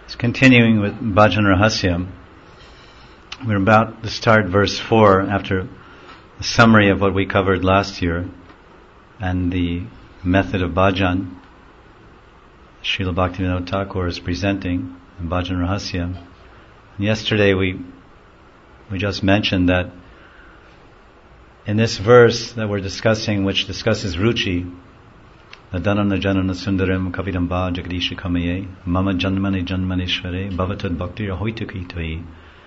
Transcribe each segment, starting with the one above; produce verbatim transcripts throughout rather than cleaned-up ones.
It's continuing with Bhajan Rahasyam. We're about to start verse four after a summary of what we covered last year and the method of bhajan Srila Bhaktivinoda Thakur is presenting in Bhajan Rahasyam. And yesterday we we just mentioned that in this verse that we're discussing, which discusses Ruchi, Danana Janana Sundaram Kavidamba Jagadishi Kamaye Mama Janmani Janmanishvare Bhavatad Bhakti Hoituki Toi.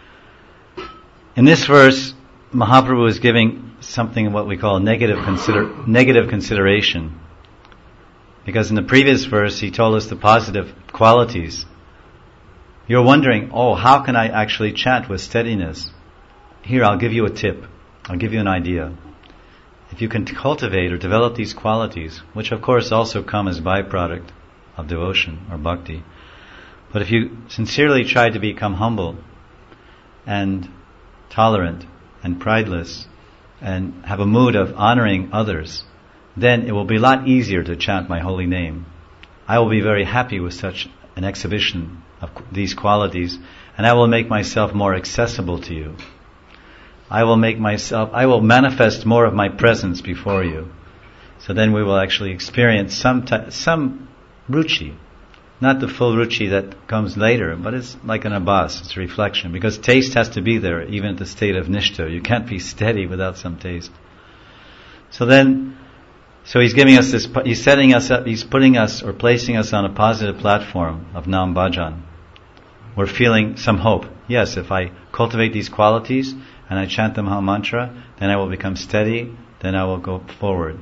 In this verse, Mahaprabhu is giving something what we call negative consider negative consideration. Because in the previous verse he told us the positive qualities. You're wondering, oh, how can I actually chant with steadiness? Here, I'll give you a tip. I'll give you an idea. If you can cultivate or develop these qualities, which of course also come as byproduct of devotion or bhakti, but if you sincerely try to become humble and tolerant and prideless and have a mood of honoring others, then it will be a lot easier to chant my holy name. I will be very happy with such an exhibition of these qualities, and I will make myself more accessible to you. I will make myself, I will manifest more of my presence before you. So then we will actually experience some t- some ruchi. Not the full ruchi that comes later, but it's like an abhas, it's a reflection. Because taste has to be there, even at the state of nishta. You can't be steady without some taste. So then, so he's giving us this, he's setting us up, he's putting us or placing us on a positive platform of Nam Bhajan. We're feeling some hope. Yes, if I cultivate these qualities, and I chant the Maha Mantra, then I will become steady, then I will go forward.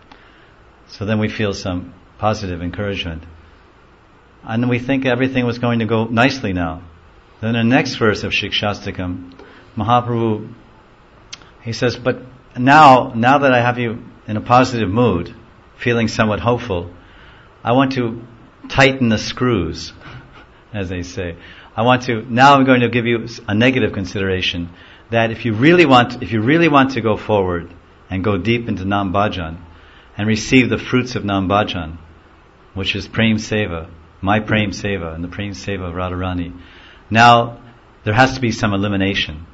So then we feel some positive encouragement. And then we think everything was going to go nicely now. Then in the next verse of Shikshastakam, Mahaprabhu, he says, but now, now that I have you in a positive mood, feeling somewhat hopeful, I want to tighten the screws, as they say. I want to, now I'm going to give you a negative consideration, that if you really want, if you really want to go forward and go deep into Nam Bhajan and receive the fruits of Nam Bhajan, which is Prem Seva, my Prem Seva and the Prem Seva of Radharani, now there has to be some elimination.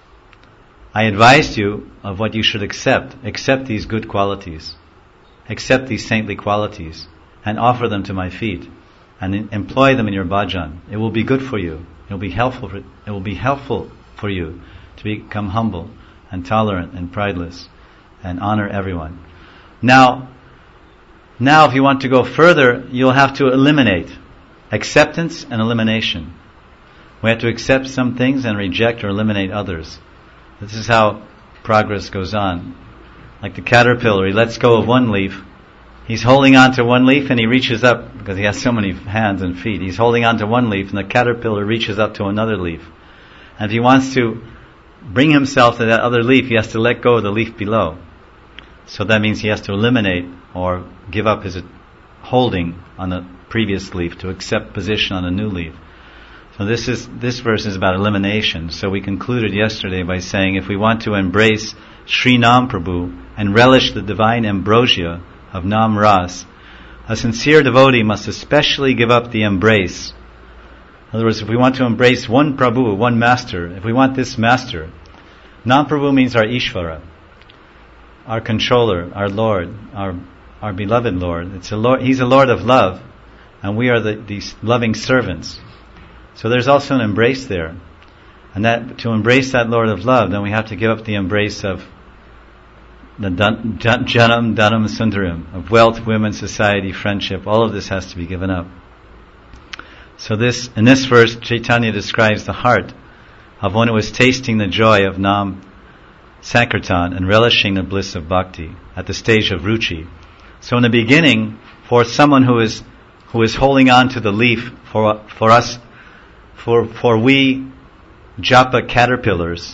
I advised you of what you should accept. Accept these good qualities. Accept these saintly qualities and offer them to my feet and in, employ them in your bhajan. It will be good for you. It will be helpful for, it will be helpful for you to become humble and tolerant and prideless and honor everyone. Now, now if you want to go further, you'll have to eliminate. Acceptance and elimination. We have to accept some things and reject or eliminate others. This is how progress goes on. Like the caterpillar, he lets go of one leaf. He's holding on to one leaf and he reaches up, because he has so many hands and feet. He's holding on to one leaf and the caterpillar reaches up to another leaf. And if he wants to bring himself to that other leaf, he has to let go of the leaf below. So that means he has to eliminate or give up his holding on the previous leaf to accept position on a new leaf. So this is this verse is about elimination. So we concluded yesterday by saying if we want to embrace Sri Nam Prabhu and relish the divine ambrosia of Nam Ras, a sincere devotee must especially give up the embrace. In other words, if we want to embrace one Prabhu, one master, if we want this master, Nam Prabhu means our Ishvara, our controller, our Lord, our our beloved Lord. It's a Lord. He's a Lord of love, and we are the these loving servants. So there's also an embrace there, and that to embrace that Lord of love, then we have to give up the embrace of the dan, jan, Janam, Dhanam, Sundaram, of wealth, women, society, friendship. All of this has to be given up. So this, in this verse, Chaitanya describes the heart of one who is tasting the joy of Nam Sankirtan and relishing the bliss of bhakti at the stage of ruchi. So in the beginning, for someone who is who is holding on to the leaf, for for us, for for we japa caterpillars,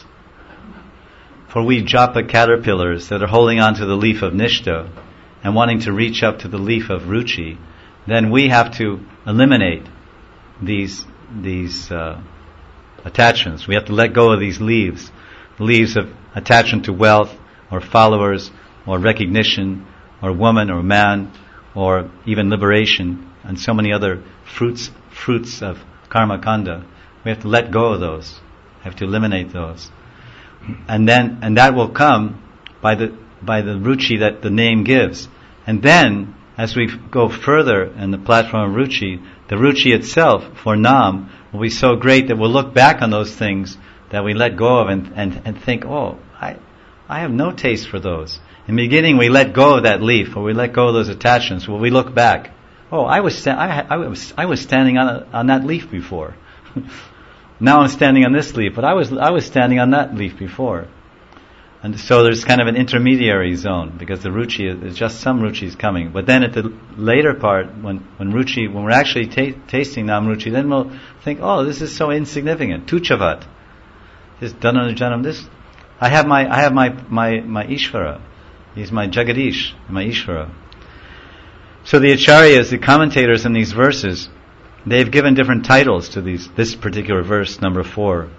for we japa caterpillars that are holding on to the leaf of nishta and wanting to reach up to the leaf of ruchi, then we have to eliminate these these uh, attachments. We have to let go of these leaves, leaves of attachment to wealth or followers or recognition or woman or man or even liberation and so many other fruits fruits of karma kanda. We have to let go of those. Have to eliminate those. And then, and that will come by the, by the ruchi that the name gives. And then, as we go further in the platform of ruchi, the ruchi itself for nam will be so great that we'll look back on those things that we let go of and, and, and think, oh, I, I have no taste for those. In the beginning, we let go of that leaf, or we let go of those attachments. Well, we look back. Oh, I was sta- I, I was I was standing on a, on that leaf before. Now I'm standing on this leaf, but I was I was standing on that leaf before. And so there's kind of an intermediary zone, because the ruchi is, is just some ruchi is coming. But then at the later part, when when ruchi, when we're actually ta- tasting nam ruchi, then we'll think, oh, this is so insignificant. Tuchavat, this dhananajanam. This, I have my I have my my my Ishvara. He's my Jagadish, my Ishvara. So the acharyas, the commentators in these verses, they've given different titles to these. This particular verse, number four,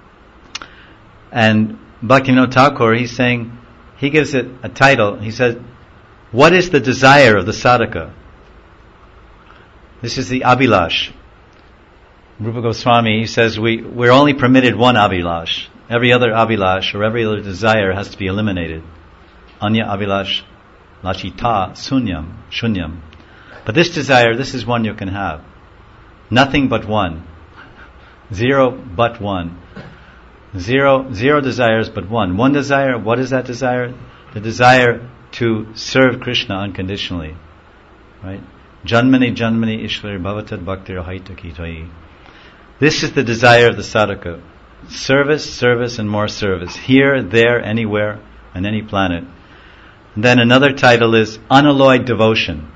and Bhaktivinoda Thakur, he's saying, he gives it a title. He says, what is the desire of the sadhaka? This is the abhilash. Rupa Goswami, he says, we, we're only permitted one abhilash. Every other abhilash or every other desire has to be eliminated. Anya abhilash lachita sunyam, shunyam. But this desire, this is one you can have. Nothing but one. Zero but one. Zero, zero desires but one. One desire, what is that desire? The desire to serve Krishna unconditionally. Right? Janmani janmani ishvari bhavatad bhaktir haita kitai. This is the desire of the sadhaka. Service, service, and more service. Here, there, anywhere, on any planet. And then another title is unalloyed devotion.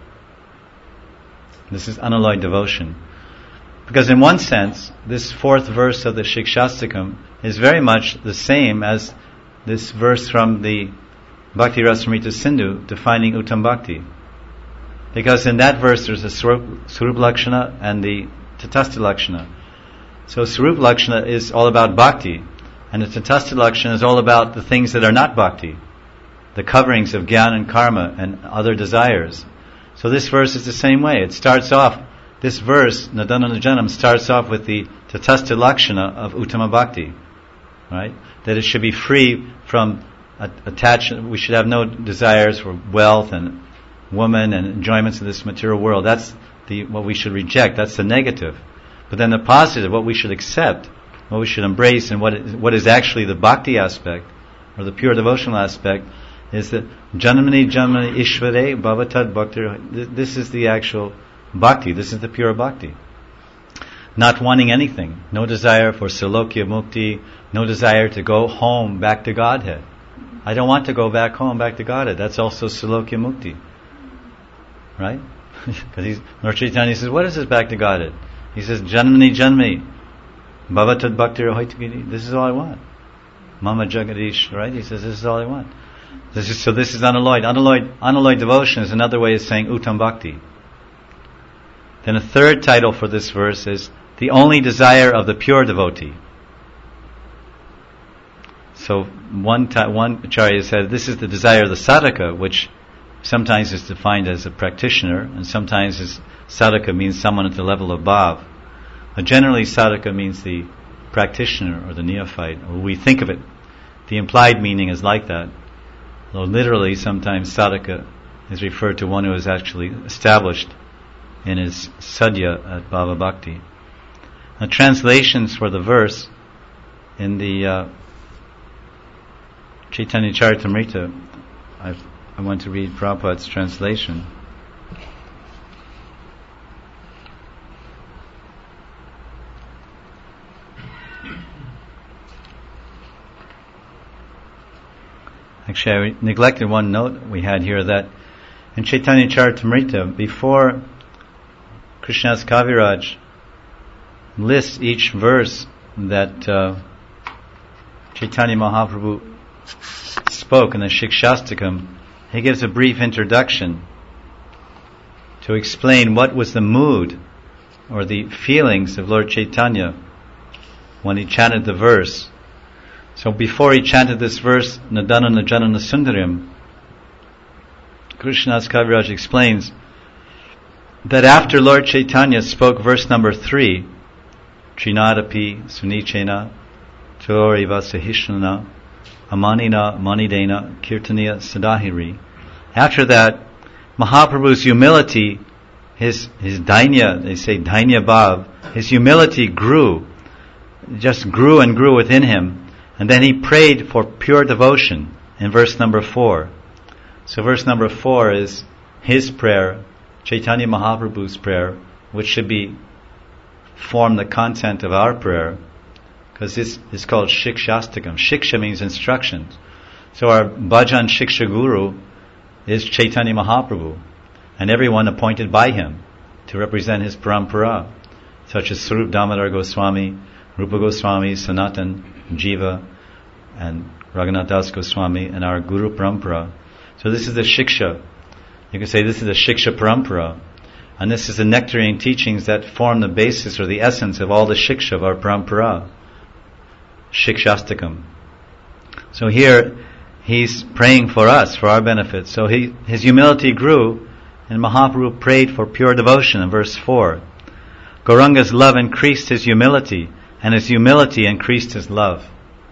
This is unalloyed devotion. Because in one sense, this fourth verse of the Shikshastakam is very much the same as this verse from the Bhakti Rasamrita Sindhu defining Uttam Bhakti. Because in that verse there's a Swarup, Swarup Lakshana and the Tatastha Lakshana. So Swarup Lakshana is all about Bhakti, and the Tatastha Lakshana is all about the things that are not Bhakti, the coverings of Jnana and Karma and other desires. So this verse is the same way. It starts off, this verse, Nadananajanam, starts off with the Tatastha Lakshana of Uttama Bhakti. Right? That it should be free from attachment. We should have no desires for wealth and woman and enjoyments of this material world. That's the what we should reject. That's the negative. But then the positive, what we should accept, what we should embrace, and what is, what is actually the bhakti aspect, or the pure devotional aspect, is that Janmani Janmani Ishvare Bhavatad Bhaktir. This is the actual bhakti. This is the pure bhakti. Not wanting anything. No desire for Salokya Mukti. No desire to go home back to Godhead. I don't want to go back home back to Godhead. That's also Salokya Mukti. Right? Because he's Lord Chaitanya says, what is this back to Godhead? He says, Janmani Janmani Bhavatad Bhaktir Hoitakini. This is all I want. Mama Jagadish, right? He says, this is all I want. This is, so this is unalloyed. Unalloyed unalloyed devotion is another way of saying Uttam Bhakti. Then a third title for this verse is the only desire of the pure devotee. So one ta- one acharya said this is the desire of the sadhaka, which sometimes is defined as a practitioner, and sometimes is sadhaka means someone at the level of bhav. But generally sadhaka means the practitioner or the neophyte, or we think of it. The implied meaning is like that. Though literally sometimes sadhaka is referred to one who is actually established in his sadhya at Bhava Bhakti. Now translations for the verse in the uh, Chaitanya Charitamrita, I've, I want to read Prabhupada's translation. Actually, I neglected one note we had here, that in Chaitanya Charitamrita, before Krishnadas Kaviraj lists each verse that uh, Chaitanya Mahaprabhu spoke in the Shikshastakam, he gives a brief introduction to explain what was the mood or the feelings of Lord Chaitanya when he chanted the verse. So before he chanted this verse, Nadana Najanana Sundarim, Krishnadas Kaviraj explains that after Lord Chaitanya spoke verse number three, Trinadapi Sunichena Toriva Sahishnana Amanina Manidena Kirtaniya Sadahiri. After that, Mahaprabhu's humility, his his dainya, they say dainya bhav, his humility grew, just grew and grew within him, and then he prayed for pure devotion in verse number four. So verse number four is his prayer, Chaitanya Mahaprabhu's prayer, which should be form the content of our prayer, because this is called Shikshastakam. Shiksha means instructions. So our bhajan Shiksha Guru is Chaitanya Mahaprabhu, and everyone appointed by him to represent his parampara, such as Swarup Damodar Goswami, Rupa Goswami, Sanatan, Jiva, and Raghunath Das Goswami, and our Guru Parampara. So this is the Shiksha. You can say this is the Shiksha Parampara, and this is the nectarine teachings that form the basis or the essence of all the Shiksha of our Parampara. Shikshastakam. So here, he's praying for us, for our benefit. So he, his humility grew, and Mahaprabhu prayed for pure devotion in verse four. Gauranga's love increased his humility, and his humility increased his love.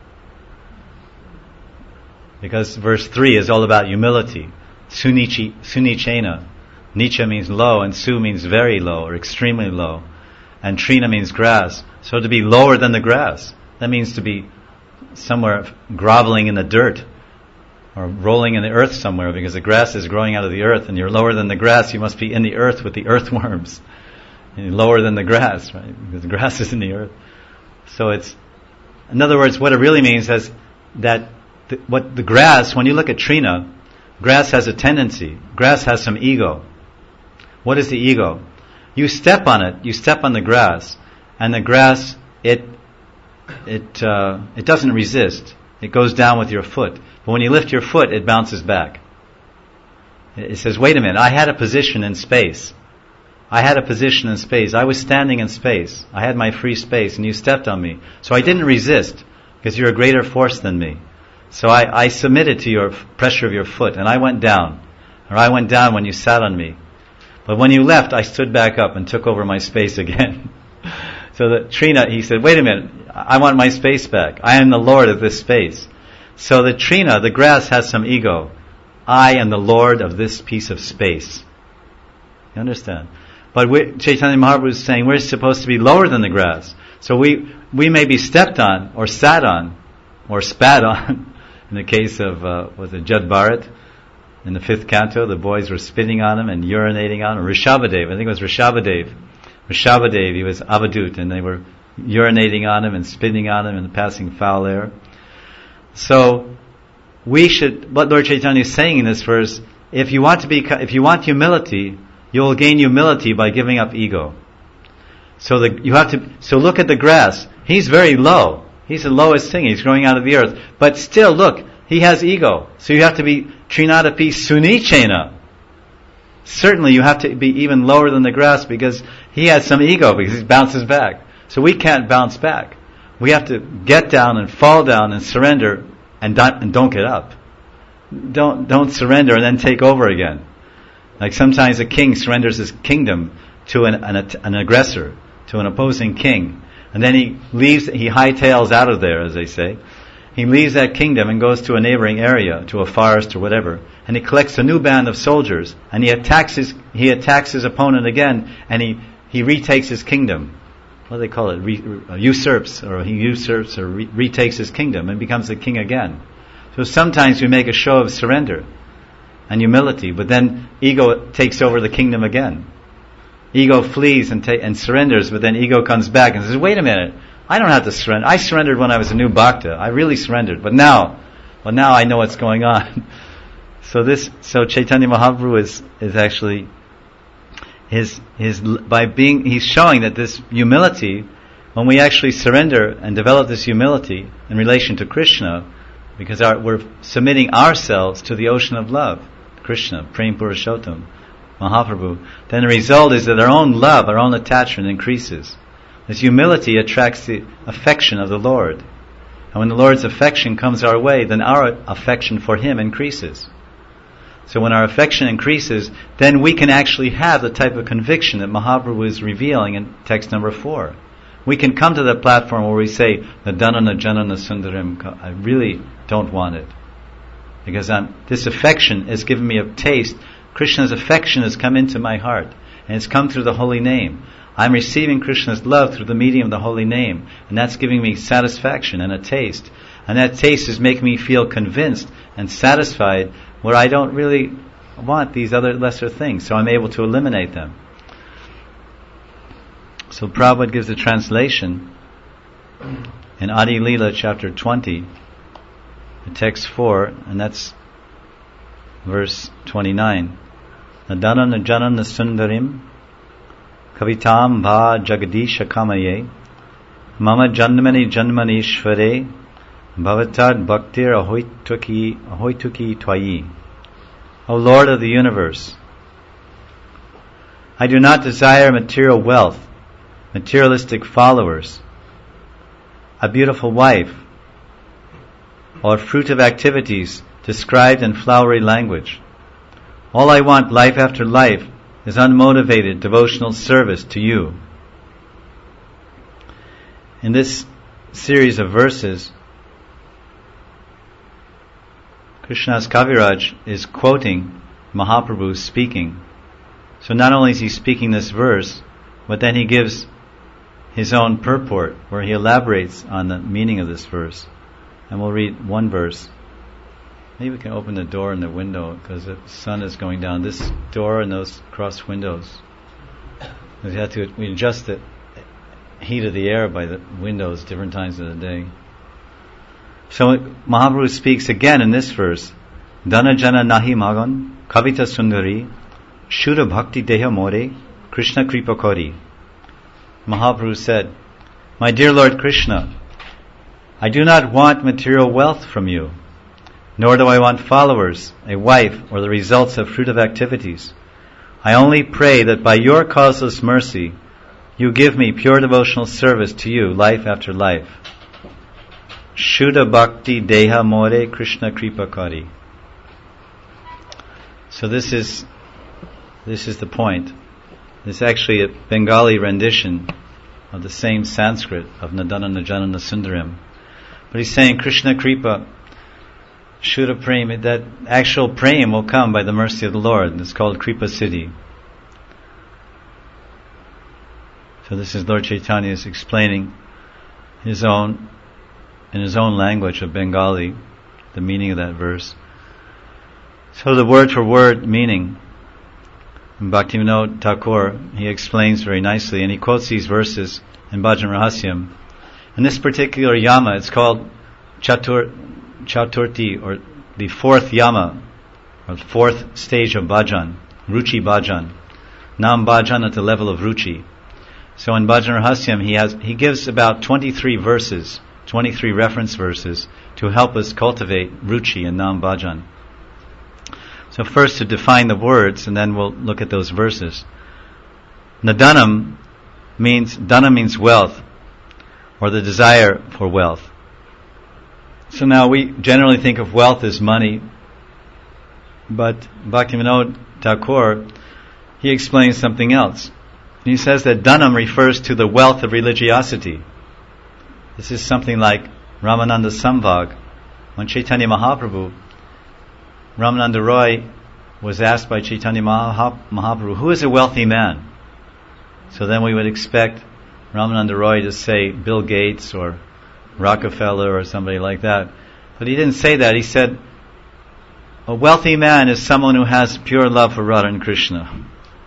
Because verse three is all about humility. Sunichi, Sunichena. Nicha means low, and Su means very low, or extremely low. And Trina means grass. So to be lower than the grass, that means to be somewhere groveling in the dirt, or rolling in the earth somewhere, because the grass is growing out of the earth, and you're lower than the grass, you must be in the earth with the earthworms. And you're lower than the grass, right? Because the grass is in the earth. So it's, in other words, what it really means is that the, what the grass, when you look at Trina, grass has a tendency, grass has some ego. What is the ego? You step on it, you step on the grass, and the grass, it it uh, it doesn't resist. It goes down with your foot. But when you lift your foot, it bounces back. It says, wait a minute, I had a position in space. I had a position in space. I was standing in space. I had my free space, and you stepped on me. So I didn't resist, because you're a greater force than me. So I, I submitted to your pressure of your foot, and I went down. Or I went down when you sat on me. But when you left, I stood back up and took over my space again. So the Trina, he said, wait a minute, I want my space back. I am the Lord of this space. So the Trina, the grass, has some ego. I am the Lord of this piece of space. You understand? But we, Chaitanya Mahaprabhu is saying we're supposed to be lower than the grass. So we we may be stepped on, or sat on, or spat on. In the case of, uh, was it Jad Bharat? In the fifth canto, the boys were spitting on him and urinating on him. Rishabhadev, I think it was Rishabhadev. Rishabhadev, he was Avadut, and they were urinating on him and spitting on him and passing foul air. So, we should, what Lord Chaitanya is saying in this verse, if you want to be, if you want humility, you will gain humility by giving up ego. So the, you have to, so look at the grass. He's very low. He's the lowest thing. He's growing out of the earth. But still, look, he has ego. So you have to be Trinadapi Sunichena. Certainly you have to be even lower than the grass, because he has some ego, because he bounces back. So we can't bounce back. We have to get down and fall down and surrender, and don't, and don't get up. Don't, don't surrender and then take over again. Like sometimes a king surrenders his kingdom to an, an, an aggressor, to an opposing king. And then he leaves, he hightails out of there, as they say. He leaves that kingdom and goes to a neighboring area, to a forest or whatever, and he collects a new band of soldiers, and he attacks his, he attacks his opponent again, and he, he retakes his kingdom. What do they call it? Re, uh, usurps, or he usurps or re, retakes his kingdom and becomes the king again. So sometimes we make a show of surrender and humility, but then ego takes over the kingdom again. Ego flees and, ta- and surrenders, but then ego comes back and says, wait a minute, I don't have to surrender. I surrendered when I was a new bhakta. I really surrendered. But now, well now I know what's going on. so this, so Chaitanya Mahaprabhu is, is actually, his, his, by being, he's showing that this humility, when we actually surrender and develop this humility in relation to Krishna, because our, we're submitting ourselves to the ocean of love, Krishna, Prem Purushottam, Mahaprabhu, then the result is that our own love, our own attachment increases. This humility attracts the affection of the Lord. And when the Lord's affection comes our way, then our affection for Him increases. So when our affection increases, then we can actually have the type of conviction that Mahaprabhu is revealing in text number four. We can come to the platform where we say, Nadanana Janana Sundaram, I really don't want it. Because I'm, this affection has given me a taste. Krishna's affection has come into my heart. And it's come through the holy name. I'm receiving Krishna's love through the medium of the holy name. And that's giving me satisfaction and a taste. And that taste is making me feel convinced and satisfied where I don't really want these other lesser things. So I'm able to eliminate them. So Prabhupada gives a translation in Adi Leela chapter twenty, text four, and that's verse twenty-nine. Nadanana Janana Sundarim Kavitam Va Jagadisha Kamaye Mama Janmani Janmanishvare Bhavatad Bhaktir Ahoituki Ahoituki Twayi. O Lord of the universe, I do not desire material wealth, materialistic followers, a beautiful wife, or fruit of activities described in flowery language. All I want, life after life, is unmotivated devotional service to you. In this series of verses, Krishnadas Kaviraj is quoting Mahaprabhu speaking. So not only is he speaking this verse, but then he gives his own purport, where he elaborates on the meaning of this verse. And we'll read one verse. Maybe we can open the door and the window, because the sun is going down. This door and those cross windows, we have to we adjust the heat of the air by the windows different times of the day. So Mahaprabhu speaks again in this verse. Dana jana nahi magan kavita sundari shuddha bhakti deha more Krishna kripa kori. Mahaprabhu said, My dear Lord Krishna, I do not want material wealth from you, nor do I want followers, a wife, or the results of fruit of activities. I only pray that by your causeless mercy, you give me pure devotional service to you, life after life. Shuddha bhakti deha more Krishna kripa kari. So this is this is the point. This is actually a Bengali rendition of the same Sanskrit of Nadanana Janana Sundaram. But he's saying Krishna kripa, Shuddha prema, that actual prema will come by the mercy of the Lord. It's called Kripa Siddhi. So this is Lord Chaitanya is explaining his own, in his own language of Bengali, the meaning of that verse. So the word for word meaning, Bhaktivinoda Thakur, he explains very nicely, and he quotes these verses in Bhajan Rahasyam. In this particular yama, it's called Chatur, Chaturthi, or the fourth yama, or the fourth stage of bhajan, Ruchi bhajan, Nam bhajan at the level of Ruchi. So in Bhajan Rahasyam, he has he gives about twenty-three verses, twenty-three reference verses to help us cultivate Ruchi and Nam bhajan. So first to define the words, and then we'll look at those verses. Nadanam means, dana means wealth, or the desire for wealth. So now we generally think of wealth as money, but Bhaktivinoda Thakur, he explains something else. He says that dhanam refers to the wealth of religiosity. This is something like Ramananda Samvag. When Chaitanya Mahaprabhu, Ramananda Roy was asked by Chaitanya Mahaprabhu, who is a wealthy man? So then we would expect Ramananda Roy to say Bill Gates or Rockefeller or somebody like that. But he didn't say that. He said, a wealthy man is someone who has pure love for Radha and Krishna.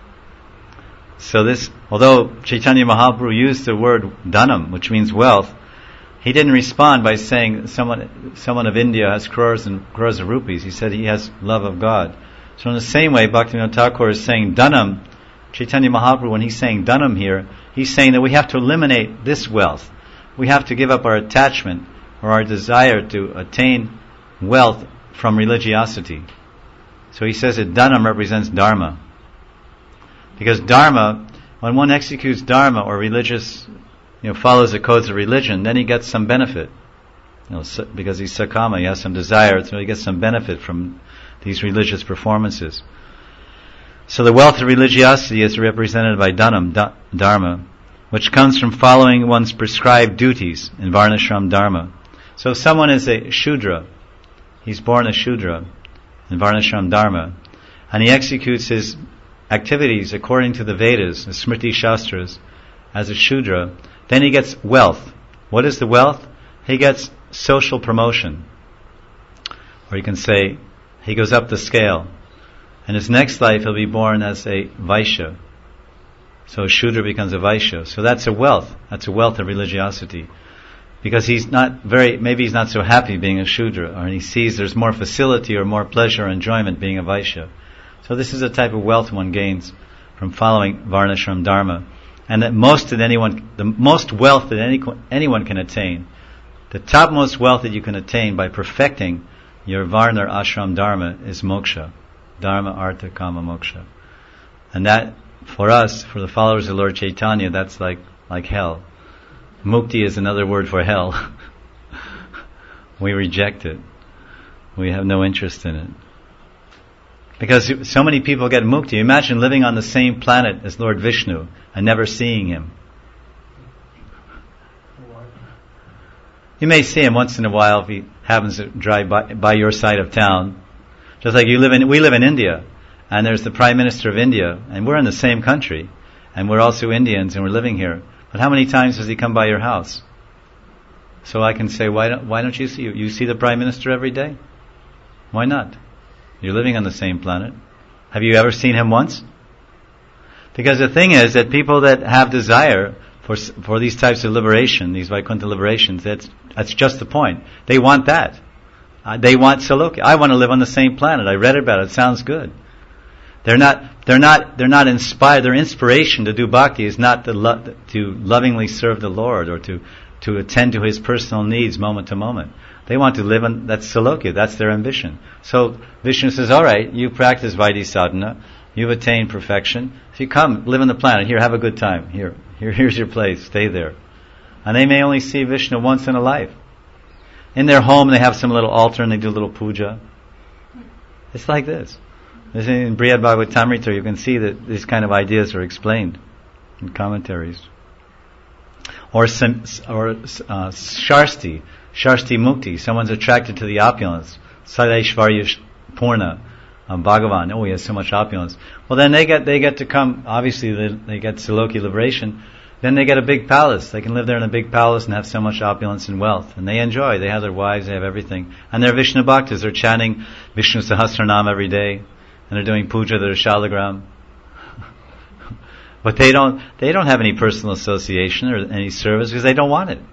So this, although Chaitanya Mahaprabhu used the word dhanam, which means wealth, he didn't respond by saying someone someone of India has crores and crores of rupees. He said he has love of God. So in the same way, Bhaktivinoda Thakur is saying dhanam. Chaitanya Mahaprabhu, when he's saying dhanam here, he's saying that we have to eliminate this wealth. We have to give up our attachment or our desire to attain wealth from religiosity. So he says that dhanam represents dharma. Because dharma, when one executes dharma or religious, you know, follows the codes of religion, then he gets some benefit. You know, so, because he's sakama, he has some desire, so he gets some benefit from these religious performances. So the wealth of religiosity is represented by dhanam, da, dharma, which comes from following one's prescribed duties in Varnashram Dharma. So if someone is a Shudra, he's born a Shudra in Varnashram Dharma, and he executes his activities according to the Vedas, the Smriti Shastras, as a Shudra, then he gets wealth. What is the wealth? He gets social promotion. Or you can say, he goes up the scale. In his next life, he'll be born as a Vaishya. So a Shudra becomes a Vaishya. So that's a wealth. That's a wealth of religiosity. Because he's not very, maybe he's not so happy being a Shudra, or he sees there's more facility or more pleasure or enjoyment being a Vaishya. So this is a type of wealth one gains from following Varnashram Dharma. And that most that anyone, the most wealth that any, anyone can attain, the topmost wealth that you can attain by perfecting your Varna or Ashram Dharma is moksha. Dharma, Artha, Kama, Moksha. And that, for us, for the followers of Lord Chaitanya, that's like, like hell. Mukti is another word for hell. We reject it. We have no interest in it. Because so many people get mukti. Imagine living on the same planet as Lord Vishnu and never seeing him. You may see him once in a while if he happens to drive by, by your side of town. Just like you live in, we live in India, and there's the Prime Minister of India, and we're in the same country, and we're also Indians, and we're living here. But how many times does he come by your house? So I can say, why don't, why don't you see you? You see the Prime Minister every day? Why not? You're living on the same planet. Have you ever seen him once? Because the thing is that people that have desire for for these types of liberation, these Vaikuntha liberations, that's that's just the point. They want that. Uh, they want Saloki. I want to live on the same planet. I read about it. It sounds good. They're not. They're not. They're not inspired. Their inspiration to do bhakti is not to, lo- to lovingly serve the Lord or to to attend to His personal needs moment to moment. They want to live on. That's Salokya. That's their ambition. So Vishnu says, "All right, you practice Vaidhi sadhana. You've attained perfection. If you come, live on the planet. Here, have a good time. Here, here, here's your place. Stay there." And they may only see Vishnu once in a life. In their home, they have some little altar and they do a little puja. It's like this. In Brihad Bhagavatamrita, you can see that these kind of ideas are explained in commentaries. Or or uh, Sharsti, Sharsti Mukti. Someone's attracted to the opulence. Sadaishvarya Purna, um, Bhagavan. Oh, he has so much opulence. Well, then they get they get to come. Obviously, they, they get Saloki liberation. Then they get a big palace. They can live there in a big palace and have so much opulence and wealth. And they enjoy. They have their wives. They have everything. And they're Vishnu Bhaktas. They're chanting Vishnu Sahasranam every day. And they're doing puja. They're shalagram. But they don't. They don't have any personal association or any service because they don't want it.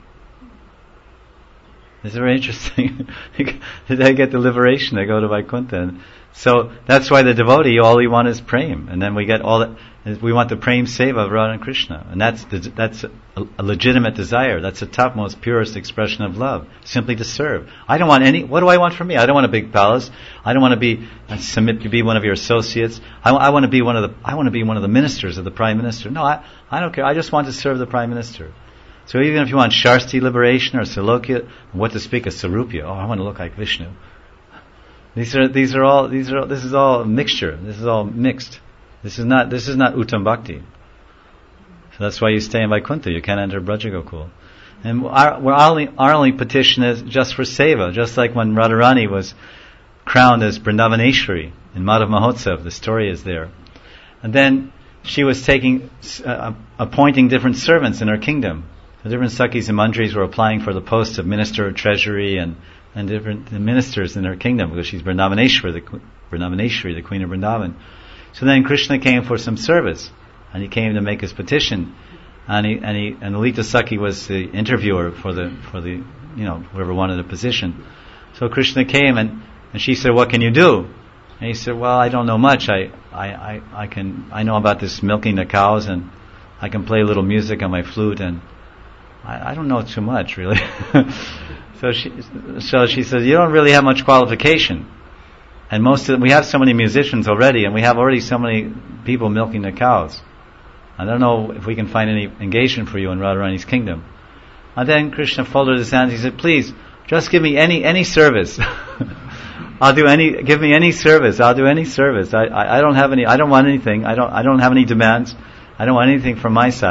It's very interesting. They get the liberation. They go to Vaikuntha. And so that's why the devotee, all he wants is prem. And then we get all that. We want the prem seva of Radha and Krishna. And that's the, that's a, a legitimate desire. That's the topmost, purest expression of love. Simply to serve. I don't want any, what do I want from me? I don't want a big palace. I don't want to be, uh, submit to be one of your associates. I, I want to be one of the, I want to be one of the ministers of the Prime Minister. No, I, I don't care. I just want to serve the Prime Minister. So even if you want Sharsti liberation or Salokya, what to speak of Sarupya? Oh, I want to look like Vishnu. These are, these are all, these are, this is all a mixture. This is all mixed. This is not, this is not Uttam Bhakti. So that's why you stay in Vaikuntha. You can't enter Brajagokul. And our, our, only, our only petition is just for seva. Just like when Radharani was crowned as Vrindavaneshwari in Madhav Mahotsav. The story is there. And then she was taking, uh, appointing different servants in her kingdom. The different Sakhis and Mandris were applying for the post of Minister of Treasury and, and different ministers in her kingdom because she's Vrindavaneshwari, the, Vrindavaneshwari, the Queen of Vrindavan. So then Krishna came for some service, and he came to make his petition, and he and he and Lalita Sakhi was the interviewer for the for the you know whoever wanted a position. So Krishna came and, and she said, "What can you do?" And he said, "Well, I don't know much. I I, I, I can I know about this milking the cows, and I can play a little music on my flute, and I, I don't know too much really." so she so she said, "You don't really have much qualification." And most of them, we have so many musicians already, and we have already so many people milking the cows. I don't know if we can find any engagement for you in Radharani's kingdom. And then Krishna folded his hands. He said, "Please, just give me any any service. I'll do any. Give me any service. I'll do any service. I, I I don't have any. I don't want anything. I don't I don't have any demands. I don't want anything from my side.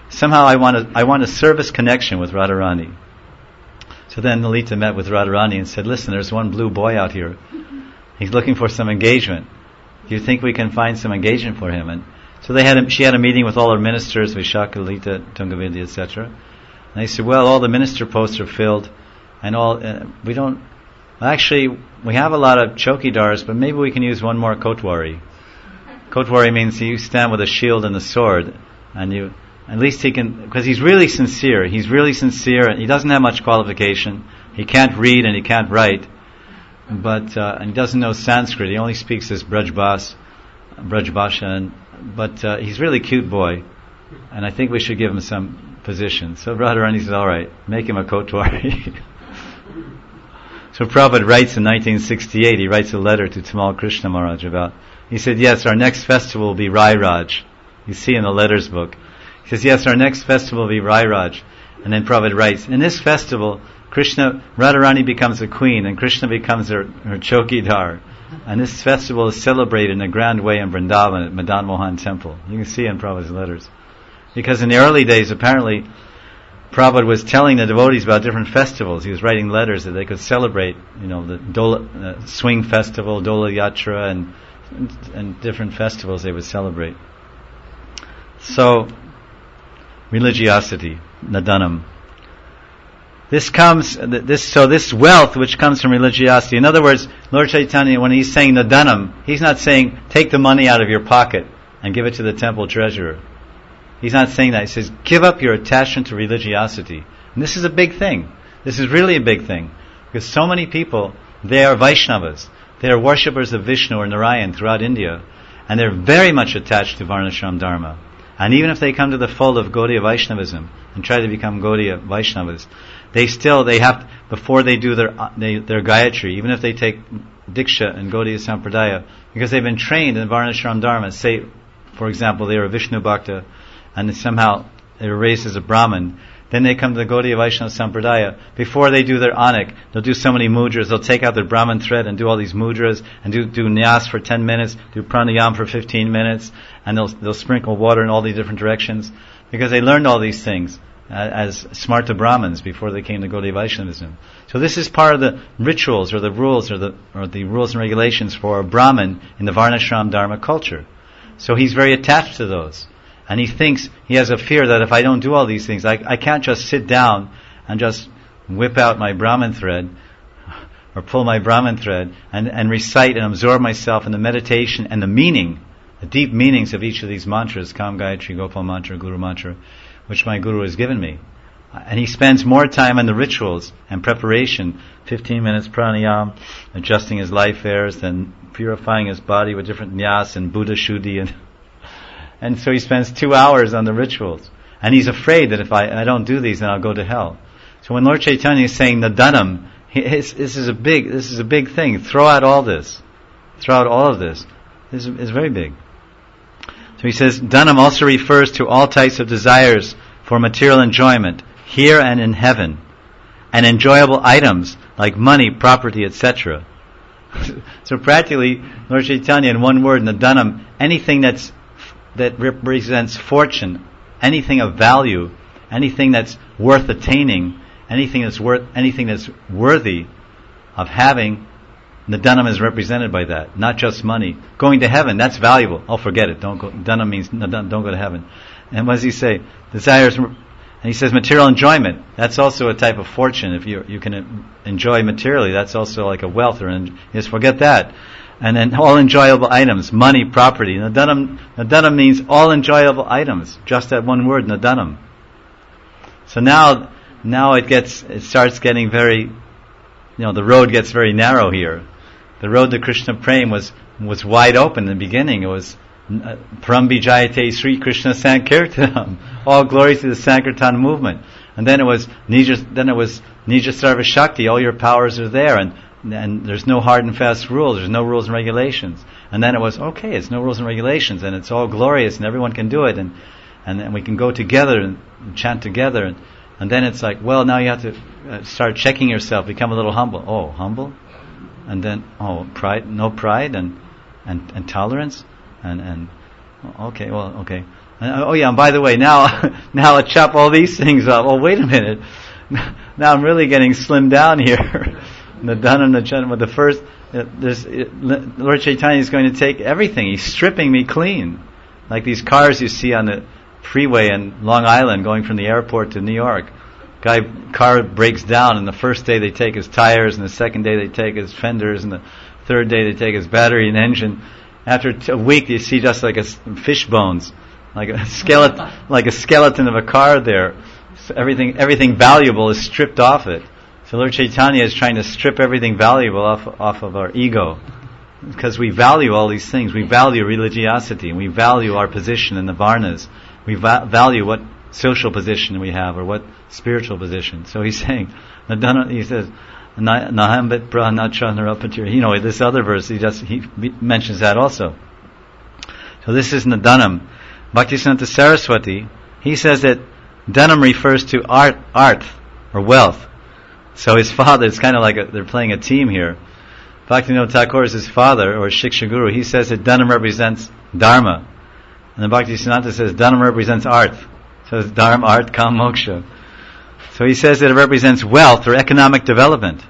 somehow I want a, I want a service connection with Radharani. So then Lalita met with Radharani and said, listen, there's one blue boy out here. He's looking for some engagement. Do you think we can find some engagement for him? And so they had a, she had a meeting with all her ministers, Vishaka, Lalita, Tungavidya, et cetera. And they said, well, all the minister posts are filled, and all uh, we don't. Actually, we have a lot of chokidars, but maybe we can use one more kotwari. Kotwari means you stand with a shield and a sword, and you at least he can, because he's really sincere. He's really sincere, and he doesn't have much qualification. He can't read and he can't write, but uh, and he doesn't know Sanskrit. He only speaks this Brajbas, Brajbasha, and, but uh, he's a really cute boy, and I think we should give him some position. So Radharani said, all right, make him a kotwari. So Prabhupada writes in nineteen sixty-eight, he writes a letter to Tamal Krishna Maharaj about, he said, yes, our next festival will be Rai Raj. You see in the letters book. He says, yes, our next festival will be Rai Raj. And then Prabhupada writes, in this festival, Krishna, Radharani becomes a queen, and Krishna becomes her, her chokidar. And this festival is celebrated in a grand way in Vrindavan at Madan Mohan Temple. You can see in Prabhupada's letters. Because in the early days, apparently, Prabhupada was telling the devotees about different festivals. He was writing letters that they could celebrate, you know, the Dola, uh, Swing Festival, Dola Yatra, and, and and different festivals they would celebrate. So, religiosity, nadanam. This comes, this so this wealth which comes from religiosity. In other words, Lord Chaitanya, when he's saying nadanam, he's not saying take the money out of your pocket and give it to the temple treasurer. He's not saying that. He says, give up your attachment to religiosity. And this is a big thing. This is really a big thing. Because so many people, they are Vaishnavas. They are worshippers of Vishnu or Narayan throughout India. And they're very much attached to Varnashram Dharma. And even if they come to the fold of Gaudiya Vaishnavism and try to become Gaudiya Vaishnavas, they still, they have, before they do their they, their Gayatri, even if they take Diksha and Gaudiya Sampradaya, because they've been trained in Varnashram Dharma, say, for example, they are a Vishnu Bhakta, and somehow they were raised as a Brahmin, then they come to the Gaudiya Vaishnava Sampradaya. Before they do their anik, they'll do so many mudras, they'll take out their Brahmin thread and do all these mudras, and do, do nyas for ten minutes, do pranayam for fifteen minutes, and they'll, they'll sprinkle water in all these different directions, because they learned all these things uh, as smarta Brahmins before they came to Gaudiya Vaishnavism. So this is part of the rituals, or the rules, or the, or the rules and regulations for a Brahmin in the Varnashram Dharma culture. So he's very attached to those. And he thinks, he has a fear that if I don't do all these things, I, I can't just sit down and just whip out my Brahmin thread, or pull my Brahmin thread, and, and recite and absorb myself in the meditation and the meaning, the deep meanings of each of these mantras, Kam Gayatri, Gopal Mantra, Guru Mantra, which my Guru has given me. And he spends more time on the rituals and preparation, fifteen minutes pranayam, adjusting his life airs, then purifying his body with different nyas and Buddha Shuddhi, and And so he spends two hours on the rituals. And he's afraid that if I, I don't do these, then I'll go to hell. So when Lord Chaitanya is saying nadanam, this is a big, this is a big thing. Throw out all this. Throw out all of this. This is, is very big. So he says, dhanam also refers to all types of desires for material enjoyment, here and in heaven, and enjoyable items like money, property, et cetera. So practically, Lord Chaitanya, in one word, nadanam, anything that's that represents fortune, anything of value, anything that's worth attaining, anything that's worth, anything that's worthy of having, nadanam is represented by that. Not just money. Going to heaven, that's valuable. Oh, forget it. Don't go. Dhanam means don't go to heaven. And what does he say? Desires, and he says material enjoyment. That's also a type of fortune. If you you can enjoy materially, that's also like a wealth. Or just forget that. And then all enjoyable items, money, property. Nadanam, nadanam means all enjoyable items. Just that one word, nadanam. So now, now it gets, it starts getting very, you know, the road gets very narrow here. The road to Krishna Prem was was wide open in the beginning. It was uh, Param Vijayate Sri Krishna Sankirtanam. All glory to the Sankirtan movement. And then it was Nija, then it was Nija Sarva Shakti. All your powers are there, and and there's no hard and fast rules, there's no rules and regulations. And then it was, okay, it's no rules and regulations, and it's all glorious, and everyone can do it, and and then we can go together and chant together. And, and then it's like, well, now you have to uh, start checking yourself, become a little humble. Oh, humble? And then, oh, pride, no pride, and and, and tolerance, and, and, okay, well, okay. And, oh yeah, and by the way, now now I chop all these things up. Oh, wait a minute. Now I'm really getting slimmed down here. The Dhanam, the Janam, the first, uh, there's, it, Lord Chaitanya is going to take everything. He's stripping me clean. Like these cars you see on the freeway in Long Island going from the airport to New York. Guy, car breaks down, and the first day they take his tires, and the second day they take his fenders, and the third day they take his battery and engine. After a week, you see just like a fish bones, like a skeleton, like a skeleton of a car there. So everything, everything valuable is stripped off it. So Lord Chaitanya is trying to strip everything valuable off off of our ego, because we value all these things. We value religiosity, and we value our position in the varnas. We va- value what social position we have, or what spiritual position. So he's saying, he says, Nahambit Brahnacha Narapatir. You know, this other verse, he just he mentions that also. So this is Nadanam. Bhaktisiddhanta Saraswati, he says that Dhanam refers to art, art or wealth. So his father, it's kind of like a, they're playing a team here. Bhaktivinoda Thakur is his father, or Shiksha Guru. He says that Dhanam represents Dharma. And the Bhaktisiddhanta says Dhanam represents art. So it's Dharma, art, Kam, Moksha. So he says that it represents wealth or economic development.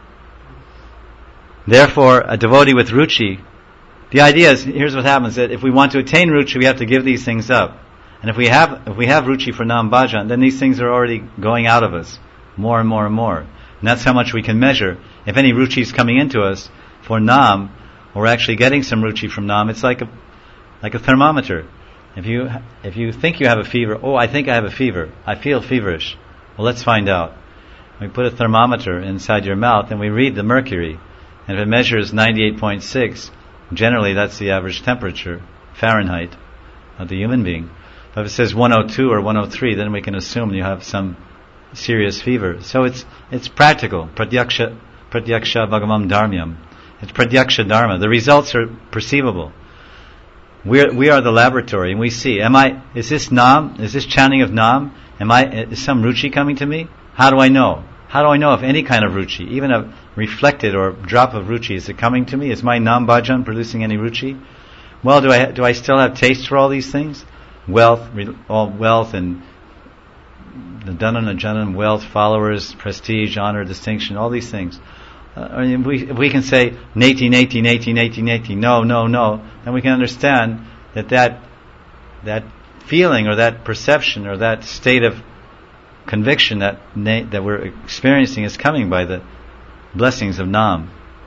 Therefore, a devotee with ruchi, the idea is, here's what happens, that if we want to attain ruchi, we have to give these things up. And if we have if we have ruchi for Nam Bhajan, then these things are already going out of us, more and more and more. And that's how much we can measure. If any ruchi is coming into us for Nam, or we're actually getting some ruchi from Nam, it's like a like a thermometer. If you if you think you have a fever, oh, I think I have a fever, I feel feverish. Well, let's find out. We put a thermometer inside your mouth and we read the mercury. And if it measures ninety-eight point six, generally that's the average temperature, Fahrenheit, of the human being. But if it says one oh two or one oh three, then we can assume you have some serious fever. So it's it's practical. Pratyaksha Pratyaksha Bhagavam Dharmyam. It's Pratyaksha Dharma. The results are perceivable. We're, we are the laboratory, and we see. Am I? Is this Nam? Is this chanting of Nam? Am I? Is some ruchi coming to me? How do I know? How do I know if any kind of ruchi, even a reflected or drop of ruchi, is it coming to me? Is my Nam Bhajan producing any ruchi? Well, do I do I still have taste for all these things? Wealth, all wealth, and the Dhanam and Janam, wealth, followers, prestige, honor, distinction, all these things. Uh, I mean, if we, if we can say neti, neti, neti, neti, neti, no, no, no, then we can understand that that that feeling or that perception or that state of conviction that na- that we're experiencing is coming by the blessings of Nam.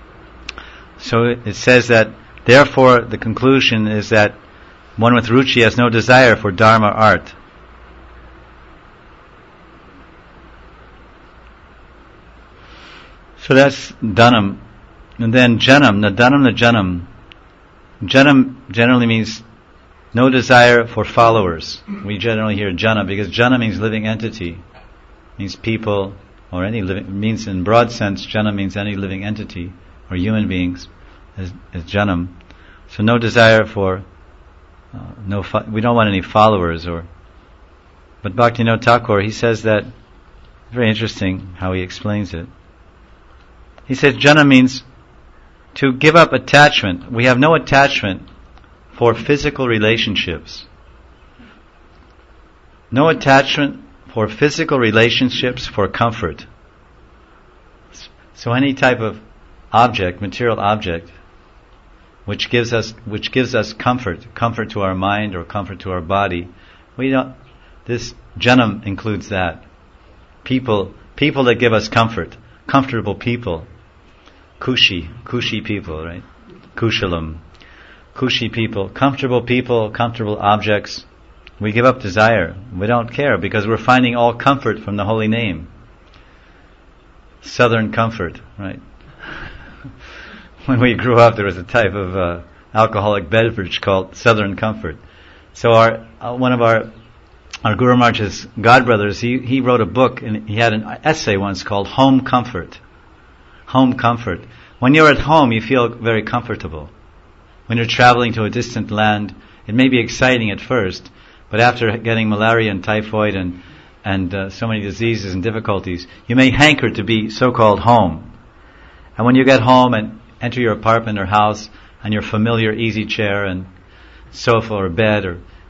So it, it says that, therefore, the conclusion is that one with ruchi has no desire for dharma art. So that's Dhanam. And then Janam, the Dhanam, the Janam. Janam generally means no desire for followers. We generally hear Jana because Jana means living entity, means people, or any living, means in broad sense, Jana means any living entity, or human beings, as, as Janam. So no desire for, uh, no, fo- we don't want any followers, or, but Bhaktivinoda Thakur, he says that, very interesting how he explains it. He says Jana means to give up attachment. We have no attachment for physical relationships. No attachment for physical relationships for comfort. So any type of object, material object, which gives us which gives us comfort, comfort to our mind or comfort to our body, we don't. This Janam includes that. People, people that give us comfort, comfortable people. Kushi, Kushi people, right? Kushalam. Kushi people, comfortable people, comfortable objects. We give up desire. We don't care because we're finding all comfort from the holy name. Southern comfort, right? When we grew up, there was a type of uh, alcoholic beverage called Southern Comfort. So our uh, one of our our Guru Maharaj's godbrothers, he he wrote a book and he had an essay once called Home Comfort. Home comfort. When you're at home, you feel very comfortable. When you're traveling to a distant land, it may be exciting at first, but after getting malaria and typhoid and and uh, so many diseases and difficulties, you may hanker to be so-called home. And when you get home and enter your apartment or house and your familiar easy chair and sofa or bed or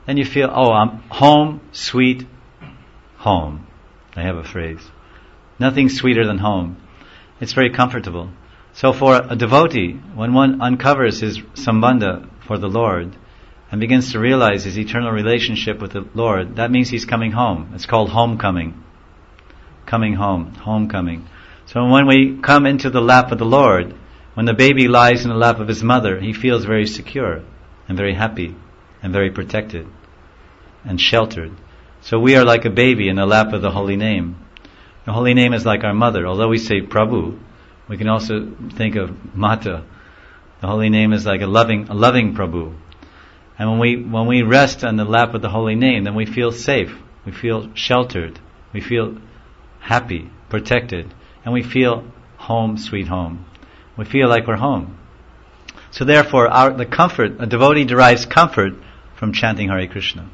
then you feel, oh, I'm home, sweet home. I have a phrase. Nothing sweeter than home. It's very comfortable. So for a devotee, when one uncovers his sambandha for the Lord and begins to realize his eternal relationship with the Lord, that means he's coming home. It's called homecoming. Coming home, homecoming. So when we come into the lap of the Lord, when the baby lies in the lap of his mother, he feels very secure and very happy and very protected and sheltered. So we are like a baby in the lap of the Holy Name. The Holy Name is like our mother. Although we say Prabhu, we can also think of Mata. The Holy Name is like a loving, a loving Prabhu. And when we when we rest on the lap of the Holy Name, then we feel safe, we feel sheltered, we feel happy, protected, and we feel home, sweet home. We feel like we're home. So therefore, our, the comfort, a devotee derives comfort from chanting Hare Krishna.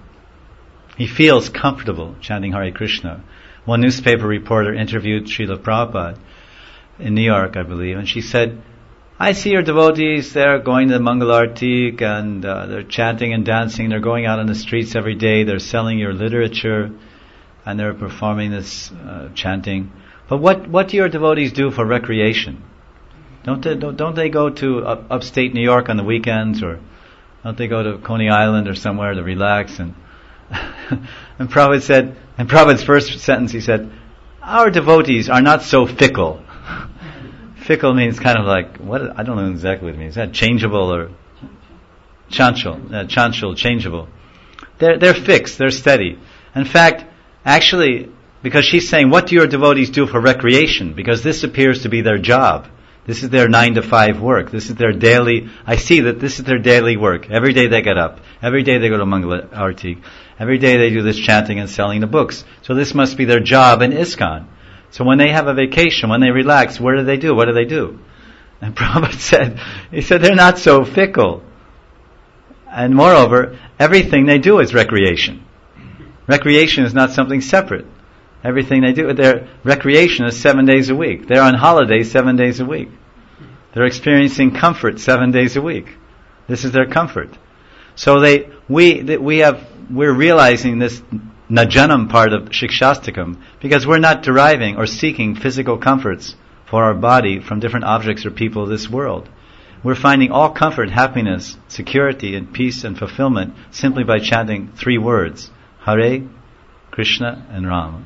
He feels comfortable chanting Hare Krishna. One newspaper reporter interviewed Srila Prabhupada in New York, I believe, and she said, I see your devotees, they're going to the Mangalartik and uh, they're chanting and dancing, they're going out on the streets every day, they're selling your literature and they're performing this uh, chanting. But what, what do your devotees do for recreation? Don't they, don't, don't they go to up, upstate New York on the weekends, or don't they go to Coney Island or somewhere to relax? And and Prabhupada said, in Prabhupada's first sentence he said, our devotees are not so fickle. Fickle means kind of like, what, I don't know exactly what it means. Is that changeable or chanchal? Uh, chanchal, changeable. They're, they're fixed, they're steady. In fact, actually, because she's saying, what do your devotees do for recreation? Because this appears to be their job. This is their nine to five work. This is their daily, I see that this is their daily work. Every day they get up. Every day they go to Mangala Arti. Every day they do this chanting and selling the books. So this must be their job in ISKCON. So when they have a vacation, when they relax, what do they do? What do they do? And Prabhupada said, he said they're not so fickle. And moreover, everything they do is recreation. Recreation is not something separate. Everything they do, their recreation is seven days a week. They're on holiday seven days a week. They're experiencing comfort seven days a week. This is their comfort. So they, we, we have, we're realizing this najanam part of Shikshastakam because we're not deriving or seeking physical comforts for our body from different objects or people of this world. We're finding all comfort, happiness, security, and peace and fulfillment simply by chanting three words: Hare, Krishna, and Rama.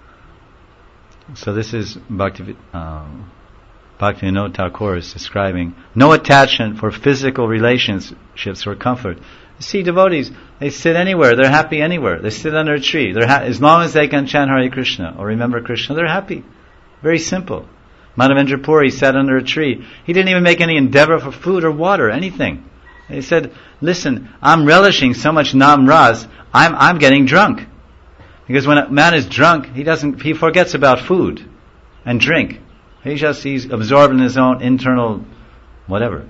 So this is Bhakti, um, Bhaktivinoda Thakur is describing no attachment for physical relationships or comfort. You see, devotees, they sit anywhere, they're happy anywhere. They sit under a tree. They're ha- as long as they can chant Hare Krishna or remember Krishna, they're happy. Very simple. Madhavendra Puri sat under a tree. He didn't even make any endeavor for food or water, anything. He said, listen, I'm relishing so much Nam Ras, I'm, I'm getting drunk. Because when a man is drunk, he doesn't, he forgets about food and drink. He just, he's absorbed in his own internal, whatever.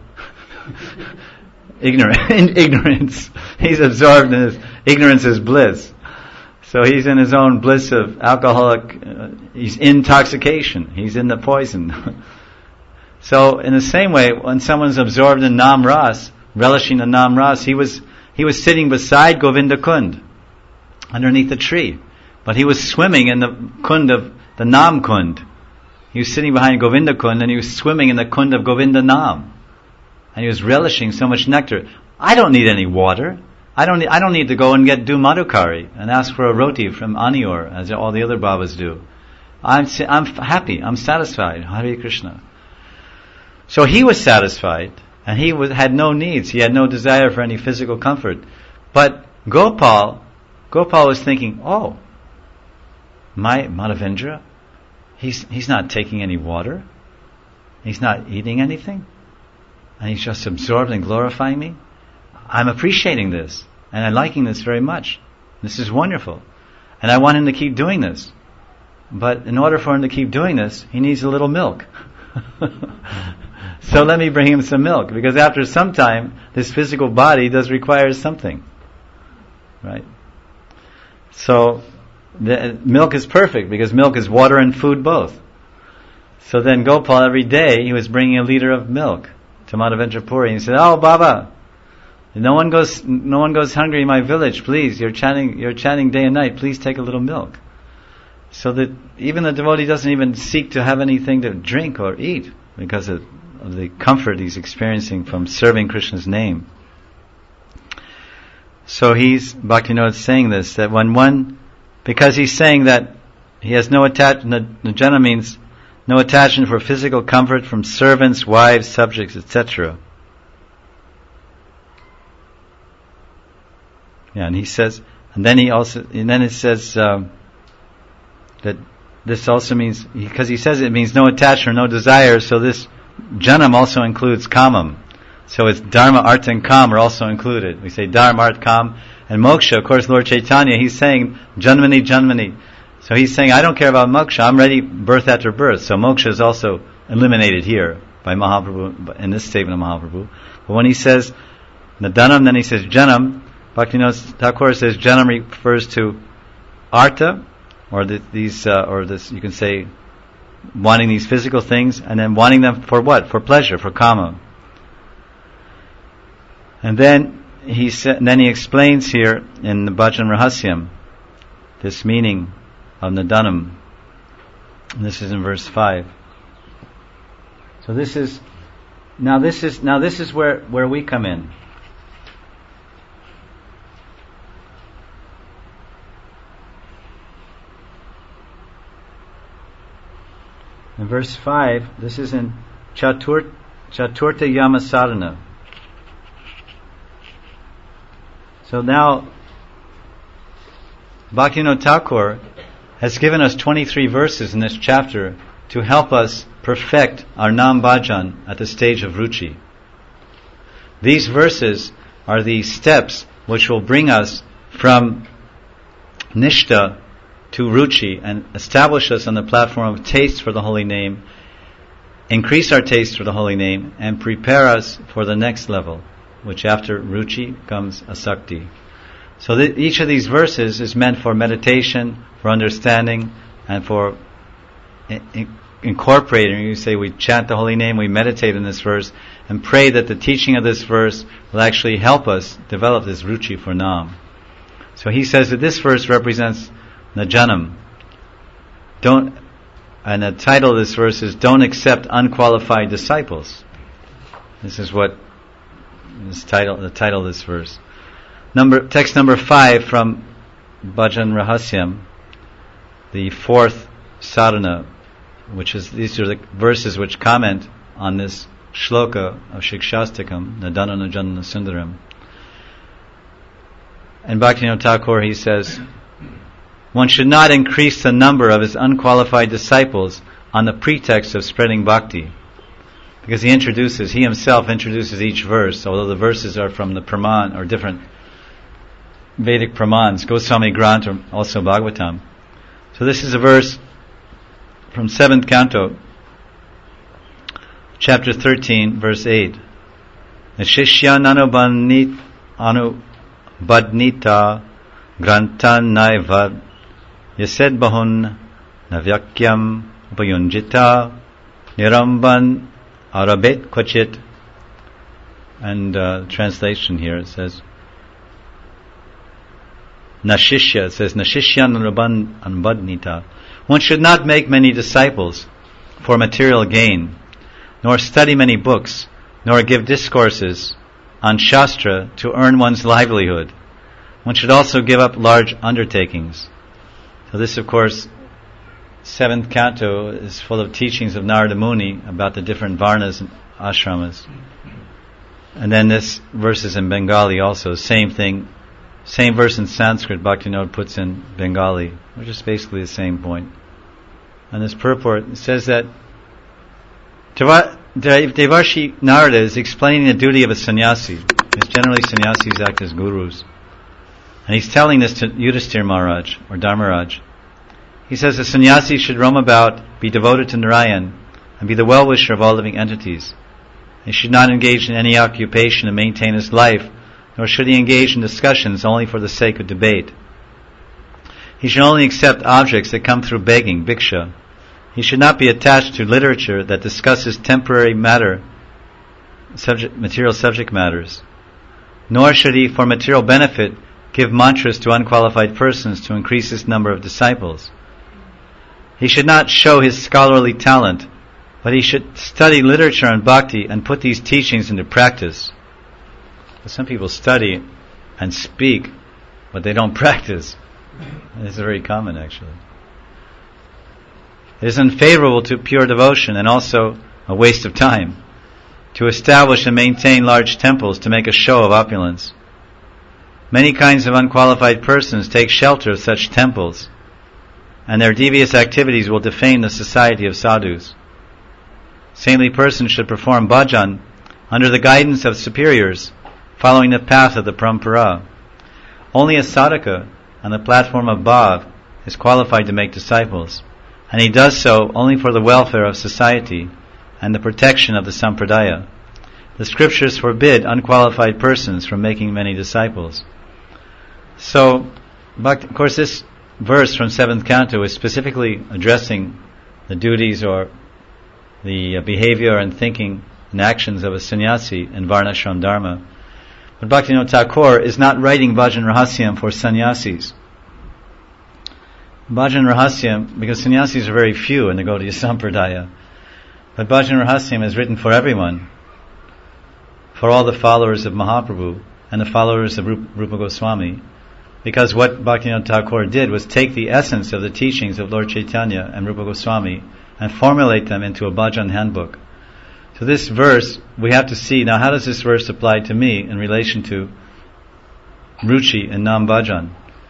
Ignorant, ignorance. He's absorbed in his, ignorance is bliss. So he's in his own bliss of alcoholic, uh, he's intoxication. He's in the poison. So in the same way, when someone's absorbed in Nam Ras, relishing the Nam Ras, he was, he was sitting beside Govinda Kund, underneath the tree. But he was swimming in the Kund of the Nam Kund. He was sitting behind Govinda Kund and he was swimming in the Kund of Govinda Nam. And he was relishing so much nectar. I don't need any water. I don't need, I don't need to go and get do madhukari and ask for a roti from Anior as all the other Babas do. I'm I'm happy. I'm satisfied. Hare Krishna. So he was satisfied and he was, had no needs. He had no desire for any physical comfort. But Gopal, Gopal was thinking, oh, my Madhavendra, he's he's not taking any water. He's not eating anything. And he's just absorbed and glorifying me. I'm appreciating this. And I'm liking this very much. This is wonderful. And I want him to keep doing this. But in order for him to keep doing this, he needs a little milk. So let me bring him some milk. Because after some time, this physical body does require something. Right? So the milk is perfect because milk is water and food both. So then Gopal, every day, he was bringing a liter of milk to Madhavendra Puri. And he said, oh, Baba, No one goes, no one goes hungry in my village. Please, you're chanting, you're chanting day and night. Please take a little milk. So that even the devotee doesn't even seek to have anything to drink or eat because of, of the comfort he's experiencing from serving Krishna's name. So he's, Bhaktivinoda is saying this, that when one, because he's saying that he has no attachment, Najana means no attachment for physical comfort from servants, wives, subjects, et cetera. Yeah, and he says, and then he also, and then it says um, that this also means, because he says it means no attachment, no desire. So this janam also includes kamam. So it's dharma, artha, and kam are also included. We say dharma, artha, kam, and moksha. Of course, Lord Chaitanya, he's saying janmani, janmani. So he's saying, I don't care about moksha. I'm ready birth after birth. So moksha is also eliminated here by Mahaprabhu in this statement of Mahaprabhu. But when he says nadanam, then he says janam. Bhaktivinoda Thakur says janam refers to artha, or the, these, uh, or this, you can say, wanting these physical things, and then wanting them for what? For pleasure, for kama. And then he sa- and then he explains here in the Bhajan Rahasyam this meaning of nadanam. And this is in verse five. So this is now this is now this is where, where we come in. In verse five, this is in Chatur, Chaturta Yama Sadhana. So now, Bhaktivinoda Thakur has given us twenty-three verses in this chapter to help us perfect our Nam Bhajan at the stage of Ruchi. These verses are the steps which will bring us from Nishta to Ruchi and establish us on the platform of taste for the holy name, increase our taste for the holy name, and prepare us for the next level, which after Ruchi comes Asakti. So th- each of these verses is meant for meditation, for understanding, and for I- I- incorporating. You say we chant the holy name, we meditate in this verse, and pray that the teaching of this verse will actually help us develop this Ruchi for Nam. So he says that this verse represents Najanam. Don't, and the title of this verse is "Don't Accept Unqualified Disciples." This is what this title, the title of this verse. Number text number five from Bhajan Rahasyam, the fourth sadhana, which is these are the verses which comment on this shloka of Shikshastakam, Nadana Najana Sundaram. And Bhaktivinoda Thakur, he says, one should not increase the number of his unqualified disciples on the pretext of spreading bhakti. Because he introduces, he himself introduces each verse, although the verses are from the Praman, or different Vedic Pramans, Goswami Granth, or also Bhagavatam. So this is a verse from seventh canto, chapter thirteen, verse eight. Nishishya nanubadnita grantan naivad Yased bahun navyakyam upayunjita niramban arabet kvachit. And uh, translation here, it says Nashishya, it says Nashishya naraban anbadnita. One should not make many disciples for material gain, nor study many books, nor give discourses on Shastra to earn one's livelihood. One should also give up large undertakings. So this, of course, seventh canto is full of teachings of Narada Muni about the different varnas and ashramas. And then this verse is in Bengali also, same thing, same verse in Sanskrit, Bhaktivinoda puts in Bengali, which is basically the same point. And this purport says that Devarshi Narada is explaining the duty of a sannyasi, because generally sannyasis act as gurus. And he's telling this to Yudhishthira Maharaj, or Dharmaraj. He says a sannyasi should roam about, be devoted to Narayan, and be the well-wisher of all living entities. He should not engage in any occupation to maintain his life, nor should he engage in discussions only for the sake of debate. He should only accept objects that come through begging, bhiksha. He should not be attached to literature that discusses temporary matter, subject, material subject matters. nor should he, for material benefit, give mantras to unqualified persons to increase his number of disciples. He should not show his scholarly talent, but he should study literature and bhakti and put these teachings into practice. But some people study and speak, but they don't practice. This is very common, actually. It is unfavorable to pure devotion and also a waste of time to establish and maintain large temples to make a show of opulence. Many kinds of unqualified persons take shelter of such temples, and their devious activities will defame the society of sadhus. Saintly persons should perform bhajan under the guidance of superiors, following the path of the parampara. Only a sadhaka on the platform of bhav is qualified to make disciples, and he does so only for the welfare of society and the protection of the sampradaya. The scriptures forbid unqualified persons from making many disciples. So, of course, this verse from seventh canto is specifically addressing the duties or the behavior and thinking and actions of a sannyasi in Varnashram Dharma. But Bhaktivinoda Thakur is not writing Bhajan Rahasyam for sannyasis. Bhajan Rahasyam, because sannyasis are very few in the Gaudiya Sampradaya, but Bhajan Rahasyam is written for everyone, for all the followers of Mahaprabhu and the followers of Rupa Goswami, because what Bhaktivinoda Thakur did was take the essence of the teachings of Lord Chaitanya and Rupa Goswami and formulate them into a bhajan handbook. So this verse, we have to see, now how does this verse apply to me in relation to ruchi and nam bhajan?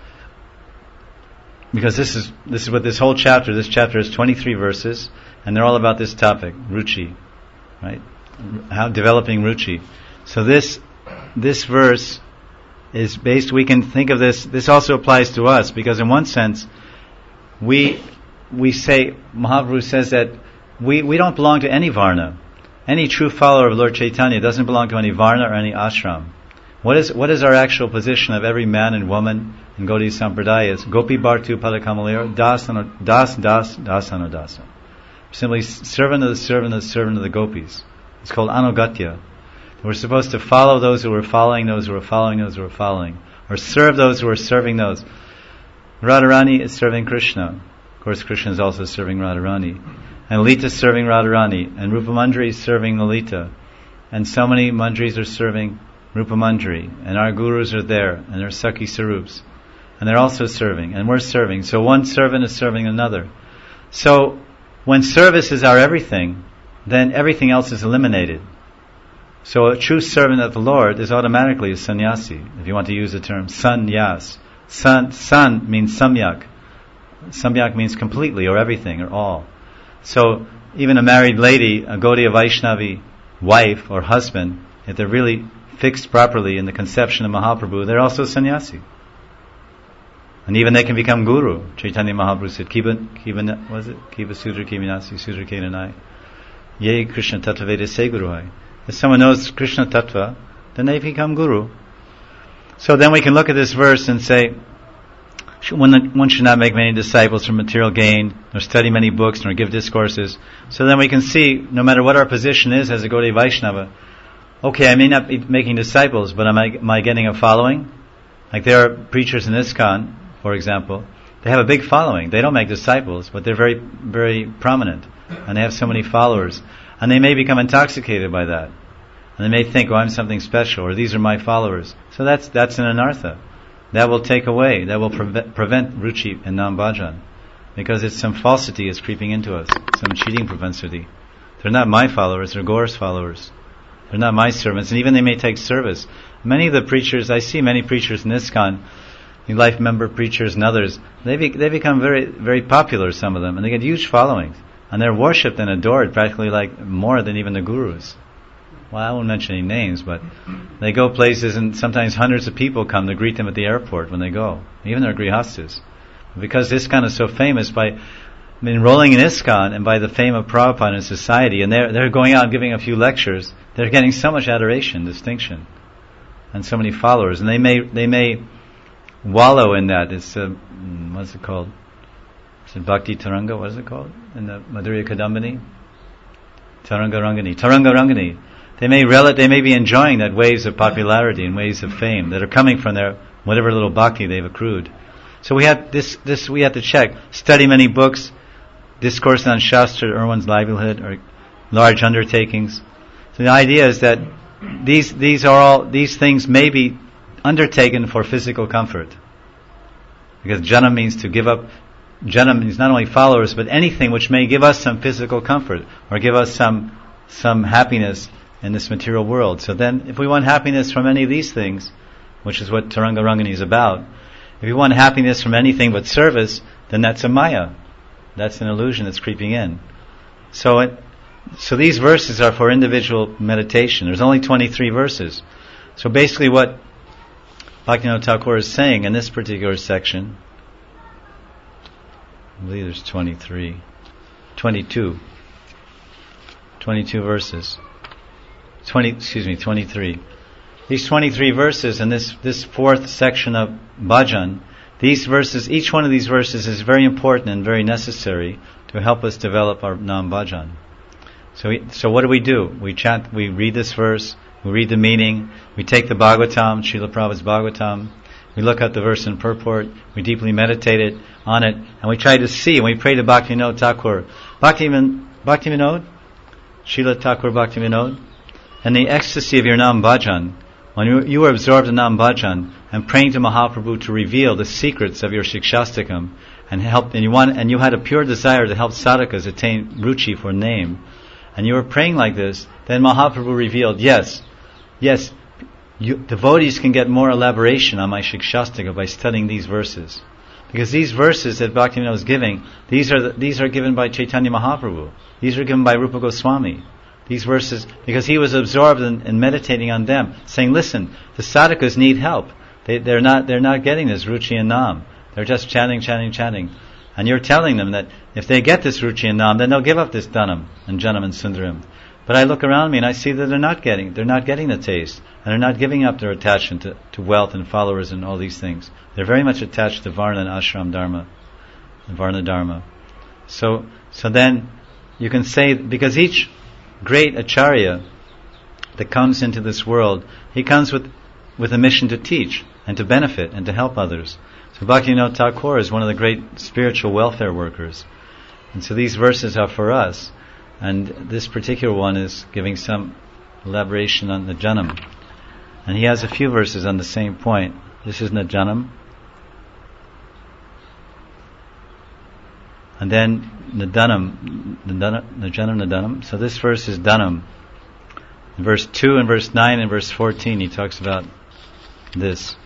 Because this is this is what this whole chapter, this chapter is twenty-three verses, and they're all about this topic, ruchi, right? How developing ruchi. So this this verse is based, we can think of this, this also applies to us, because in one sense, we we say, Mahaprabhu says that we, we don't belong to any varna. Any true follower of Lord Chaitanya doesn't belong to any varna or any ashram. What is what is our actual position of every man and woman in Gaudiya Sampradaya? It's Gopi Bhartu Padakamalir, Das, Das, Das, Dasana Dasa. Simply servant of the servant of the servant of the gopis. It's called Anugatya. We're supposed to follow those who are following those who are following those who are following. Or serve those who are serving those. Radharani is serving Krishna. Of course, Krishna is also serving Radharani. And Lalita is serving Radharani. And Rupa Mandri is serving Lalita. And so many Mandris are serving Rupa Mandri. And our gurus are there. And they're Sakhi Sarups. And they're also serving. And we're serving. So one servant is serving another. So when service is our everything, then everything else is eliminated. So a true servant of the Lord is automatically a sannyasi, if you want to use the term sannyas. San, san means samyak. Samyak means completely or everything or all. So even a married lady, a Gaudiya Vaishnavi wife or husband, if they're really fixed properly in the conception of Mahaprabhu, they're also sannyasi. And even they can become guru. Chaitanya Mahaprabhu said, Kiva, Kiva, was it? Kiva Sudra Kivinasi Sudra Kenanai. Ye Krishna Tattva Veda Se Guru Hai. If someone knows Krishna Tattva, then they become guru. So then we can look at this verse and say, one should not make many disciples for material gain, nor study many books, nor give discourses. So then we can see, no matter what our position is as a Gaudiya Vaishnava, okay, I may not be making disciples, but am I, am I getting a following? Like there are preachers in ISKCON, for example, they have a big following. They don't make disciples, but they're very, very prominent, and they have so many followers. And they may become intoxicated by that. And they may think, oh, I'm something special, or these are my followers. So that's that's an anartha. That will take away, that will prevent, prevent ruchi and nam bhajan. Because it's some falsity is creeping into us, some cheating propensity. They're not my followers, they're Gaura's followers. They're not my servants, and even they may take service. Many of the preachers, I see many preachers in ISKCON, New Life member preachers and others, they be, they become very very popular, some of them, and they get huge followings. And they're worshipped and adored practically like more than even the gurus. Well, I won't mention any names, but they go places and sometimes hundreds of people come to greet them at the airport when they go. Even their grihastas. Because ISKCON is so famous by enrolling in ISKCON and by the fame of Prabhupada in society, and they're, they're going out and giving a few lectures, they're getting so much adoration, distinction, and so many followers. And they may they may wallow in that. It's, uh, what's it called? Is it Bhakti Taranga? What is it called? In the Madhurya Kadambini? Taranga Rangani. Taranga Rangani. they may rel- they may be enjoying that waves of popularity and waves of fame that are coming from their whatever little bhakti they've accrued. So we have this this we have to check. Study many books, discourse on Shastra, earn one's livelihood, or large undertakings. So the idea is that these these are all these things may be undertaken for physical comfort. Because jana means to give up. Jana means not only followers, but anything which may give us some physical comfort or give us some some happiness in this material world. So then, if we want happiness from any of these things, which is what Taranga Rangani is about, if you want happiness from anything but service, then that's a maya. That's an illusion that's creeping in. So, it, so these verses are for individual meditation. There's only twenty-three verses. So basically, what Bhaktivinoda Thakur is saying in this particular section, I believe there's twenty-three, twenty-two, twenty-two verses. twenty, excuse me, twenty-three. These twenty-three verses in this, this fourth section of bhajan, these verses, each one of these verses is very important and very necessary to help us develop our nam bhajan. So, we, so what do we do? We chant, we read this verse, we read the meaning, we take the Bhagavatam, Srila Prabhupada's Bhagavatam, we look at the verse in purport, we deeply meditate it, on it, and we try to see, and we pray to Bhaktivinoda Thakur. Bhaktivinoda, Bhaktivinoda, Srila Thakur Bhaktivinoda, and the ecstasy of your nam bhajan, when you, you are absorbed in nam bhajan and praying to Mahaprabhu to reveal the secrets of your Shikshastakam and help, and you want, and you had a pure desire to help sadhakas attain ruchi for name, and you were praying like this, then Mahaprabhu revealed, yes, yes, you, devotees can get more elaboration on my Shikshastaka by studying these verses. Because these verses that Bhaktivinoda is giving, these are the, these are given by Chaitanya Mahaprabhu. These are given by Rupa Goswami. These verses, because he was absorbed in, in meditating on them, saying, listen, the sadhakas need help. They, they're not they're not getting this ruchi and nam. They're just chanting, chanting, chanting. And you're telling them that if they get this ruchi and nam, then they'll give up this dhanam and janam and sundaram. But I look around me and I see that they're not getting, they're not getting the taste, and they're not giving up their attachment to, to wealth and followers and all these things. They're very much attached to varna and ashram dharma, varna dharma. So, so then you can say, because each great acharya that comes into this world, he comes with with a mission to teach and to benefit and to help others. So Bhaktivinoda Thakur is one of the great spiritual welfare workers. And so these verses are for us. And this particular one is giving some elaboration on the janam. And he has a few verses on the same point. This is Najanam. And then Nadanam, Najanam, Nadanam. So this verse is Dhanam. In verse two and verse nine and verse fourteen he talks about this.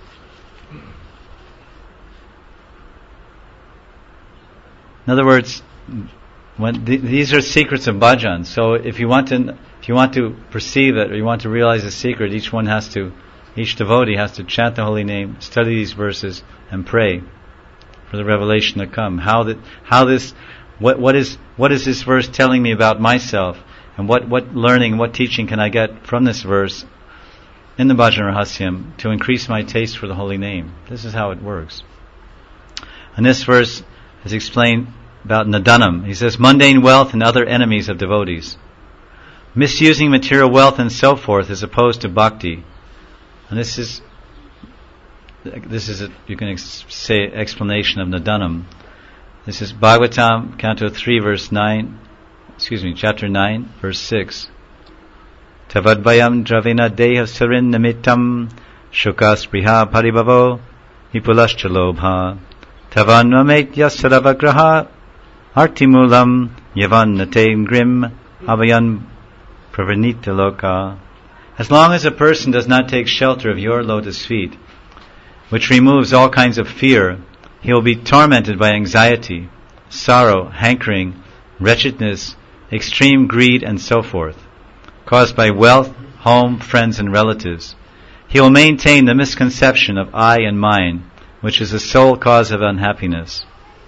In other words, when th- these are secrets of bhajan. So if you want to, if you want to perceive it or you want to realize the secret, each one has to, each devotee has to chant the holy name, study these verses, and pray for the revelation to come. How that, how this, what what is what is this verse telling me about myself, and what what learning, what teaching can I get from this verse in the Bhajan Rahasyam to increase my taste for the holy name? This is how it works. And this verse is explained about Nadanam. He says, mundane wealth and other enemies of devotees. Misusing material wealth and so forth is opposed to bhakti. And this is, this is a, you can ex- say, explanation of Nadanam. This is Bhagavatam, Canto three, verse nine, excuse me, chapter nine, verse six. Tavadvayam dravena deha sarin namittam shukas priha paribhavo vipulascha lobha tavanvametya saravagraha artimulam yavan nate grim avayan pravanita loka. As long as a person does not take shelter of your lotus feet, which removes all kinds of fear, he will be tormented by anxiety, sorrow, hankering, wretchedness, extreme greed, and so forth, caused by wealth, home, friends, and relatives. He will maintain the misconception of I and mine, which is the sole cause of unhappiness.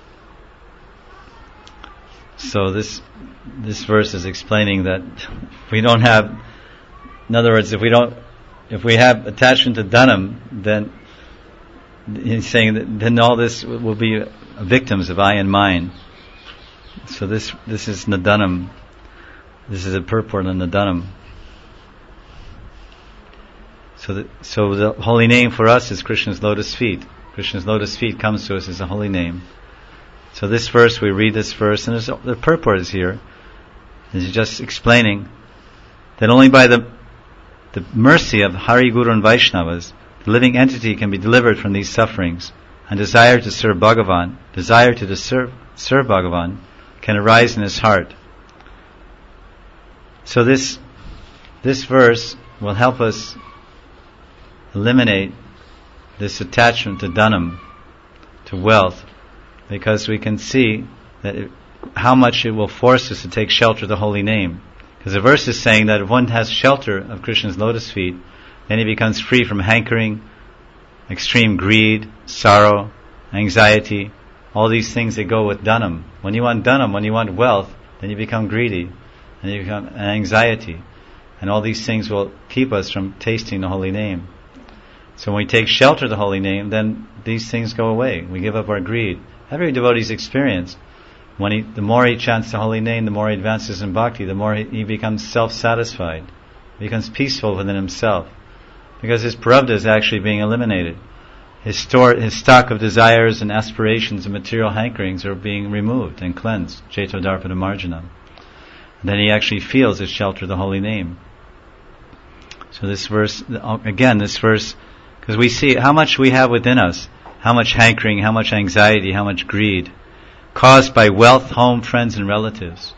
So this this verse is explaining that if we don't have, in other words, if we don't, if we have attachment to dhanam, then he's saying that then all this will be victims of I and mine. So this this is Nadanam. This is a purport on Nadanam. So, the, so the holy name for us is Krishna's lotus feet. Krishna's lotus feet comes to us as a holy name. So this verse, we read this verse, and the purport is here. He's just explaining that only by the the mercy of Hari, Guru and Vaishnavas, the living entity can be delivered from these sufferings, and desire to serve Bhagavan, desire to serve, serve Bhagavan, can arise in his heart. So this this verse will help us eliminate this attachment to dhanam, to wealth, because we can see that it, how much it will force us to take shelter of the holy name. Because the verse is saying that if one has shelter of Krishna's lotus feet, then he becomes free from hankering, extreme greed, sorrow, anxiety, all these things that go with dhanam. When you want dhanam, when you want wealth, then you become greedy, and you become anxiety. And all these things will keep us from tasting the holy name. So when we take shelter of the holy name, then these things go away. We give up our greed. Every devotee's experience, when he, the more he chants the holy name, the more he advances in bhakti, the more he, he becomes self-satisfied, he becomes peaceful within himself, because his prarabdha is actually being eliminated. His store, his stock of desires and aspirations and material hankerings are being removed and cleansed. Ceto Darpada Marjana. And then he actually feels his shelter of the holy name. So this verse, again, this verse, because we see how much we have within us, how much hankering, how much anxiety, how much greed, caused by wealth, home, friends, and relatives.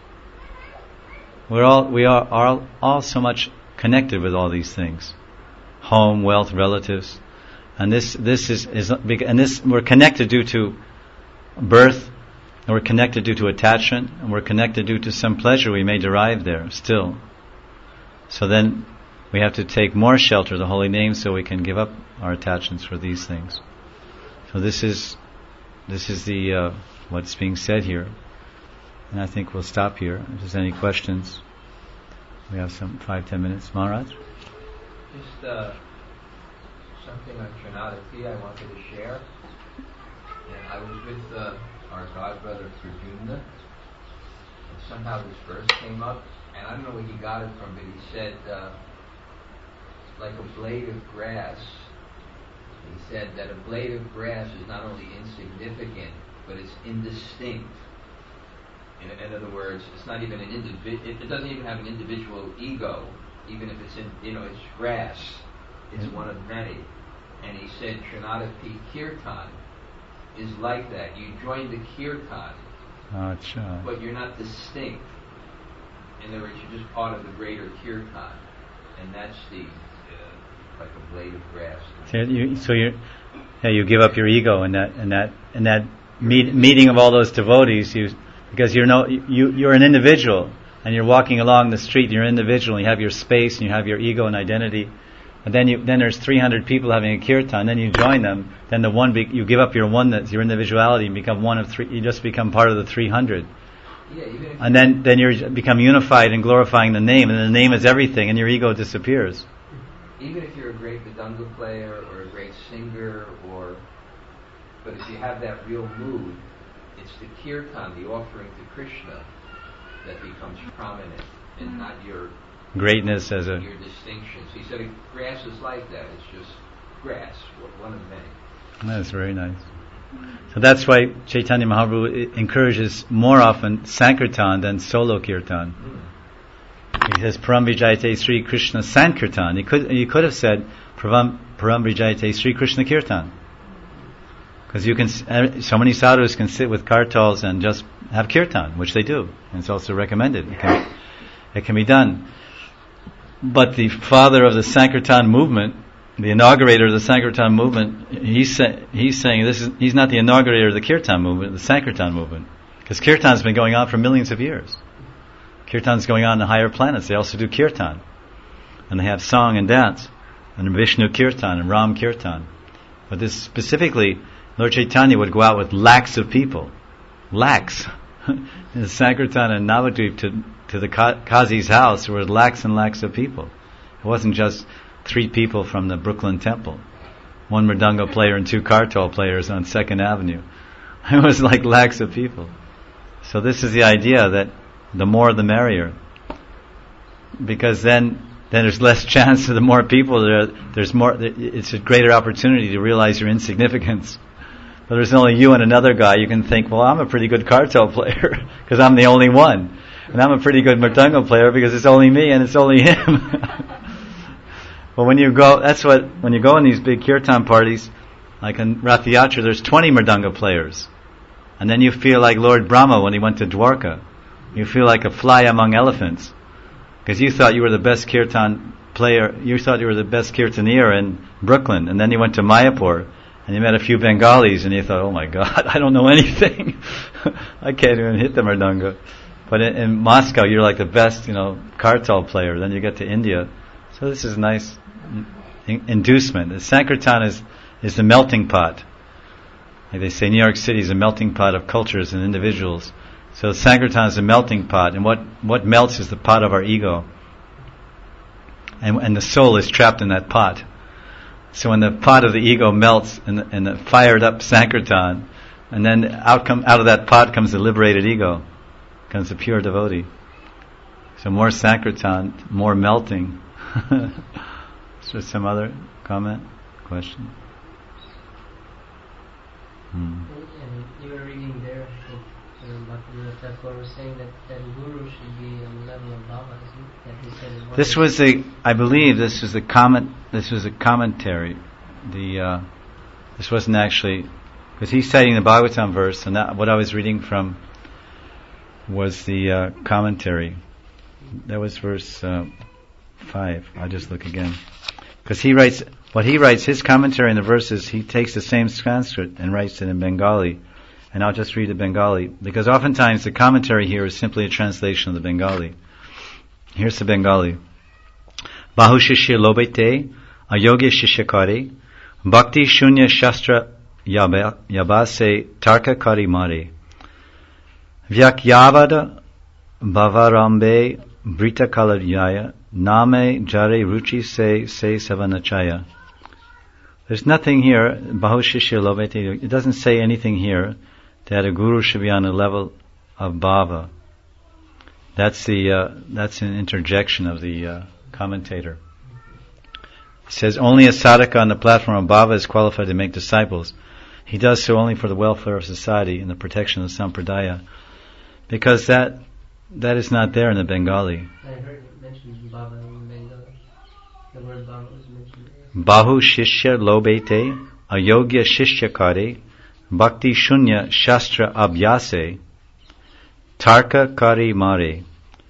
We're all we are all, all so much connected with all these things: home, wealth, relatives, and this this is, is and this we're connected due to birth, and we're connected due to attachment, and we're connected due to some pleasure we may derive there still. So then we have to take more shelter of the holy name so we can give up our attachments for these things. So this is this is the uh, what's being said here, and I think we'll stop here. If there's any questions, we have some five ten minutes. Maharaj? Just uh, something on Trinadati I wanted to share. And I was with uh, our godbrother Pradyumna, and somehow this verse came up, and I don't know where he got it from, but he said, uh, like a blade of grass. He said that a blade of grass is not only insignificant, but it's indistinct. In, in other words, it's not even an individual. It, it doesn't even have an individual ego, even if it's in, you know, it's grass. It's mm-hmm. one of many. And he said Trinadati Kirtan is like that. You join the Kirtan, Achha. but you're not distinct. In other words, you're just part of the greater Kirtan, and that's the uh, like a blade of grass. So you, so you, yeah, you give up your ego in that, in that, in that meet, meeting of all those devotees. You, because you're no, you, you're an individual, and you're walking along the street. And you're an individual. And you have your space, and you have your ego and identity. And then you, then there's three hundred people having a kirtan. Then you join them. Then the one, be, you give up your oneness, your individuality, and become one of three. You just become part of the three hundred. Yeah, even if and then, then you become unified in glorifying the name, and the name is everything, and your ego disappears. Even if you're a great Vidanga player or a great singer, or but if you have that real mood, it's the kirtan, the offering to Krishna, that becomes prominent, and not your greatness as a your distinctions. He said grass is like that. It's just grass, one of many. That's very nice. So that's why Chaitanya Mahaprabhu encourages more often Sankirtan than solo kirtan. Mm. He says Param Vijayate Sri Krishna Sankirtan. He could he could have said Param, Param Vijayate Sri Krishna Kirtan, because you can so many sadhus can sit with kartals and just have kirtan, which they do, and it's also recommended. It can, it can be done. But the father of the Sankirtan movement, the inaugurator of the Sankirtan movement, he's sa- he's saying this is he's not the inaugurator of the Kirtan movement, the Sankirtan movement, because Kirtan's been going on for millions of years. Kirtan's going on in the higher planets. They also do Kirtan, and they have song and dance, and Vishnu Kirtan and Ram Kirtan. But this specifically, Lord Chaitanya would go out with lakhs of people, lakhs, in Sankirtan and Navadvip to to the Kazi's house. There were lakhs and lakhs of people. It wasn't just three people from the Brooklyn Temple, one mridanga player and two kartal players on Second Avenue. It was like lakhs of people. So this is the idea that the more the merrier, because then then there's less chance of the more people there. There's more. It's a greater opportunity to realize your insignificance. But there's only you and another guy. You can think, well, I'm a pretty good kartal player because I'm the only one, and I'm a pretty good mridanga player because it's only me and it's only him. But when you go, that's what when you go in these big kirtan parties, like in Rath Yatra, there's twenty mridanga players, and then you feel like Lord Brahma when he went to Dwarka. You feel like a fly among elephants. Because you thought you were the best kirtan player, you thought you were the best kirtanier in Brooklyn, and then you went to Mayapur, and you met a few Bengalis, and you thought, oh my God, I don't know anything. I can't even hit the mridanga. But in, in Moscow, you're like the best, you know, kartal player. Then you get to India. So this is a nice in- inducement. The Sankirtan is, is the melting pot. Like they say, New York City is a melting pot of cultures and individuals. So Sankirtan is a melting pot, and what, what melts is the pot of our ego. And, and the soul is trapped in that pot. So when the pot of the ego melts in the, in the fired up Sankirtan, and then out, come, out of that pot comes the liberated ego, comes the pure devotee. So more Sankirtan, more melting. Is there some other comment, question? Hmm. And you were reading there, I think, Bhaktivinoda Thakur was saying that, that Guru should be on the level of Baba, isn't it? That he said in one This was a, I believe this was a comment, this was a commentary. The, uh, this wasn't actually, because he's citing the Bhagavatam verse, and that, what I was reading from was the uh, commentary. That was verse uh, five. I'll just look again. Because he writes, what he writes, his commentary on the verses, he takes the same Sanskrit and writes it in Bengali. And I'll just read the Bengali, because oftentimes the commentary here is simply a translation of the Bengali. Here's the Bengali. Bahu shishya lobete, ayogya shishyakari, bhakti shunya shastra yabase tarka kari mare, vyakyavada bhavarambe brita kaladyaya, name jare ruchi se se savanachaya. There's nothing here, bahu shishya lobete, it doesn't say anything here that a guru should be on the level of bhava. That's the uh, that's an interjection of the uh, commentator. It says only a sadhaka on the platform of bhava is qualified to make disciples. He does so only for the welfare of society and the protection of the sampradaya, because that that is not there in the Bengali. I heard it mentioned Baba in Bengali. The word Baba was mentioned. Bahu shishya lobete, ayogya shishyakare, bhakti shunya shastra abhyase, tarka kari mare,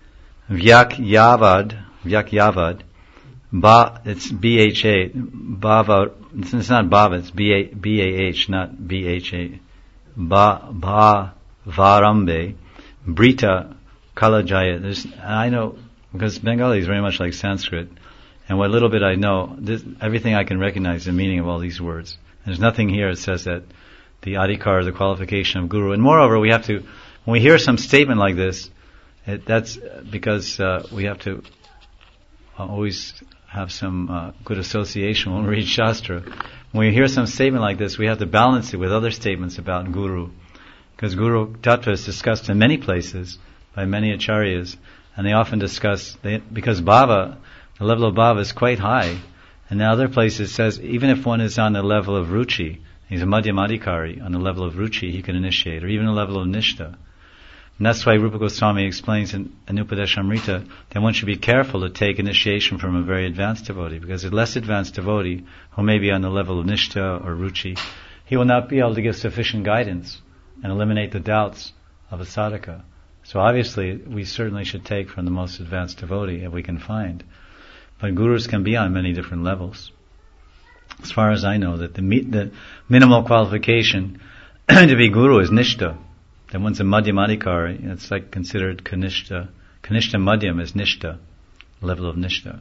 vyakyavad, vyakyavad, ba, it's B H A, bhava, it's not bhava, it's B A, B A H, not B H A, ba, ba, varambe, brita, kalajaya. There's, I know, because Bengali is very much like Sanskrit, and what little bit I know, this, everything I can recognize the meaning of all these words. There's nothing here that says that the adhikar, the qualification of guru. And moreover, we have to, when we hear some statement like this, it, that's because uh, we have to uh, always have some uh, good association when we read Shastra. When we hear some statement like this, we have to balance it with other statements about guru. Because guru tattva is discussed in many places by many acharyas, and they often discuss, they, because bhava, the level of bhava is quite high, and in other places it says, even if one is on the level of ruchi, he's a madhyamadikari, on the level of ruchi he can initiate, or even a level of nishta. And that's why Rupa Goswami explains in Anupadeshamrita that one should be careful to take initiation from a very advanced devotee, because a less advanced devotee, who may be on the level of nishta or ruchi, he will not be able to give sufficient guidance and eliminate the doubts of a sadhaka. So obviously, we certainly should take from the most advanced devotee if we can find. But gurus can be on many different levels. As far as I know, that the, mi- the minimal qualification to be guru is nishta. That one's a madhyamadikari, it's like considered kanishta. Kanishta madhyam is nishta, level of nishta.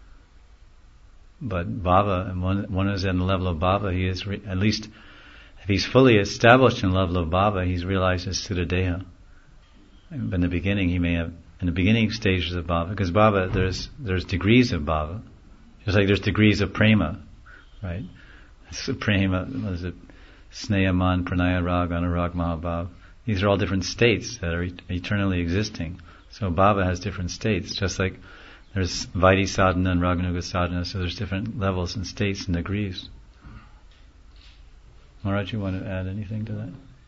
But bhava, and one, one is in the level of bhava, he is, re- at least, if he's fully established in the level of bhava, he's realized his siddhadeha. In the beginning, he may have, in the beginning stages of bhava, because bhava, there's, there's degrees of bhava. Just like there's degrees of prema, right? Prema, what is it? Snehaman, Pranaya, Rag, Anurag, Mahabhav. These are all different states that are et- eternally existing. So bhava has different states, just like There's Vaidhi sadhana and Raganuga sadhana, so there's different levels and states and degrees. Maharaj, you want to add anything to that?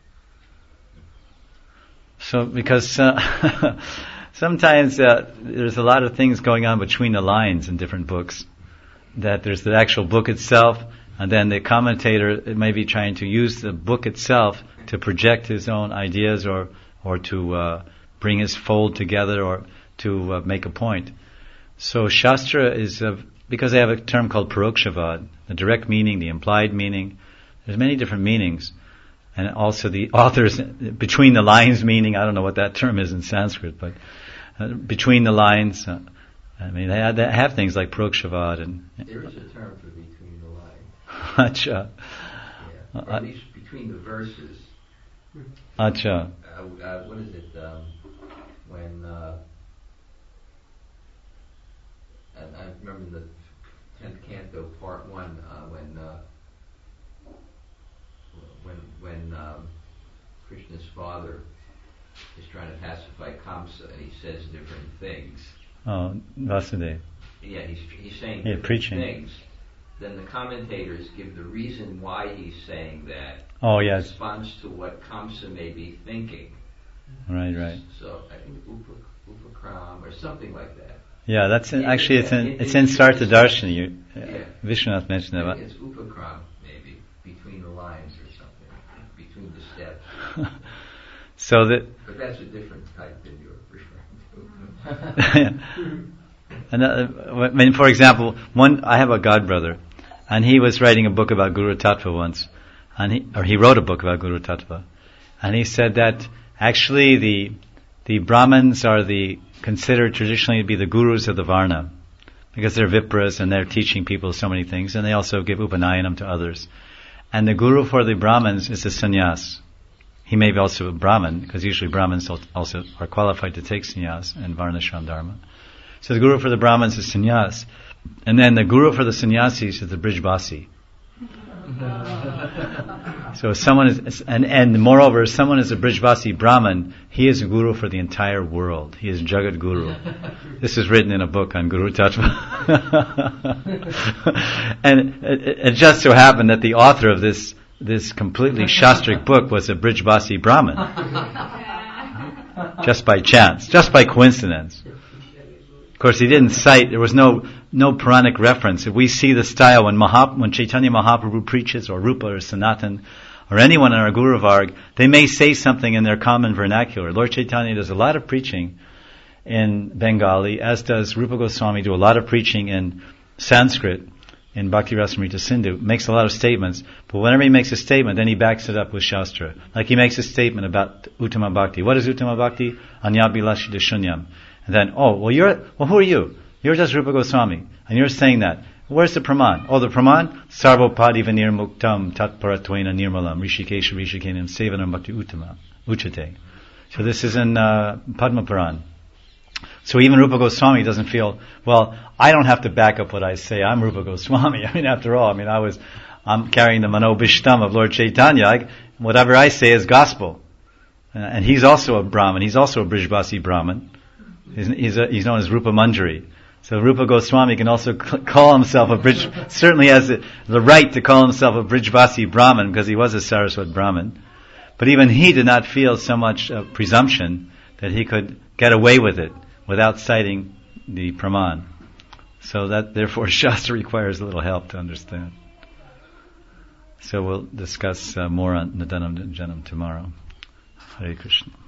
So, because uh, sometimes uh, there's a lot of things going on between the lines in different books. That there's the actual book itself, and then the commentator may be trying to use the book itself to project his own ideas or or to uh, bring his fold together or to uh, make a point. So Shastra is, uh, because they have a term called Parokshavad, the direct meaning, the implied meaning. There's many different meanings. And also the authors, between the lines meaning, I don't know what that term is in Sanskrit, but uh, between the lines, uh, I mean, they have, they have things like Parokshavad and... There is a term for between the lines. Acha. Yeah, or at least between the verses. Acha. Uh, uh, what is it, um, when... Uh, and I remember in the tenth canto, part one, uh, when... Uh, When when um, Krishna's father is trying to pacify Kamsa and he says different things. Oh, Vasudeva. Yeah, he's he's saying yeah, different preaching. things. Then the commentators give the reason why he's saying that. Oh, yes. Responds to what Kamsa may be thinking. Right, right. So I think Upa, Upakram or something like that. Yeah, that's in, actually it's in it, it's it, in it, Sartha Darshana. You, yeah. Vishwanath mentioned that. It's Upakram maybe between the lines or something, between the steps. So that. But that's a different type than you're referring to. And uh, I mean, for example, one I have a godbrother, and he was writing a book about Guru Tattva once, and he or he wrote a book about Guru Tattva, and he said that actually the the Brahmins are the considered traditionally to be the gurus of the Varna, because they're Vipras and they're teaching people so many things, and they also give Upanayanam to others. And the guru for the Brahmins is the sannyas. He may be also a Brahmin, because usually Brahmins also are qualified to take sannyas and Varnashram Dharma. So the guru for the Brahmins is sannyas. And then the guru for the sannyasis is the Brijbasi. So if someone is, and, and moreover, if someone is a Brijbasi Brahmin, he is a guru for the entire world. He is Jagat Guru. This is written in a book on Guru Tattva. And it, it just so happened that the author of this this completely Shastric book was a Brijbasi Brahmin. Just by chance, just by coincidence. Of course, he didn't cite, there was no no Puranic reference. If we see the style when Mahap, when Chaitanya Mahaprabhu preaches, or Rupa or Sanatan, or anyone in our Guru Varg, they may say something in their common vernacular. Lord Chaitanya does a lot of preaching in Bengali, as does Rupa Goswami do a lot of preaching in Sanskrit, in Bhakti Rasamrita Sindhu, makes a lot of statements, but whenever he makes a statement, then he backs it up with Shastra. Like he makes a statement about Uttama Bhakti. What is Uttama Bhakti? Anyabhilashi Shunyam. And then, oh, well you're, well who are you? You're just Rupa Goswami, and you're saying that. Where's the Praman? Oh, the Praman? Sarvopadi Vanir Muktam Tat Paratvaina Nirmalam Rishikesha Rishikenim Sevanam Bhakti Uttama Uchate. So this is in uh, Padma Puran. So even Rupa Goswami doesn't feel, well, I don't have to back up what I say. I'm Rupa Goswami. I mean, after all, I mean, I was, I'm carrying the Manobishtam of Lord Chaitanya. I, whatever I say is gospel. Uh, and he's also a Brahmin. He's also a Brijbasi Brahmin. He's, he's, a, he's known as Rupa Manjari. So Rupa Goswami can also c- call himself a Brij, certainly has the, the right to call himself a Brijbasi Brahmin because he was a Saraswat Brahmin. But even he did not feel so much uh, presumption that he could get away with it without citing the Praman. So that, therefore, Shastra requires a little help to understand. So we'll discuss uh, more on Nadanam Janam tomorrow. Hare Krishna.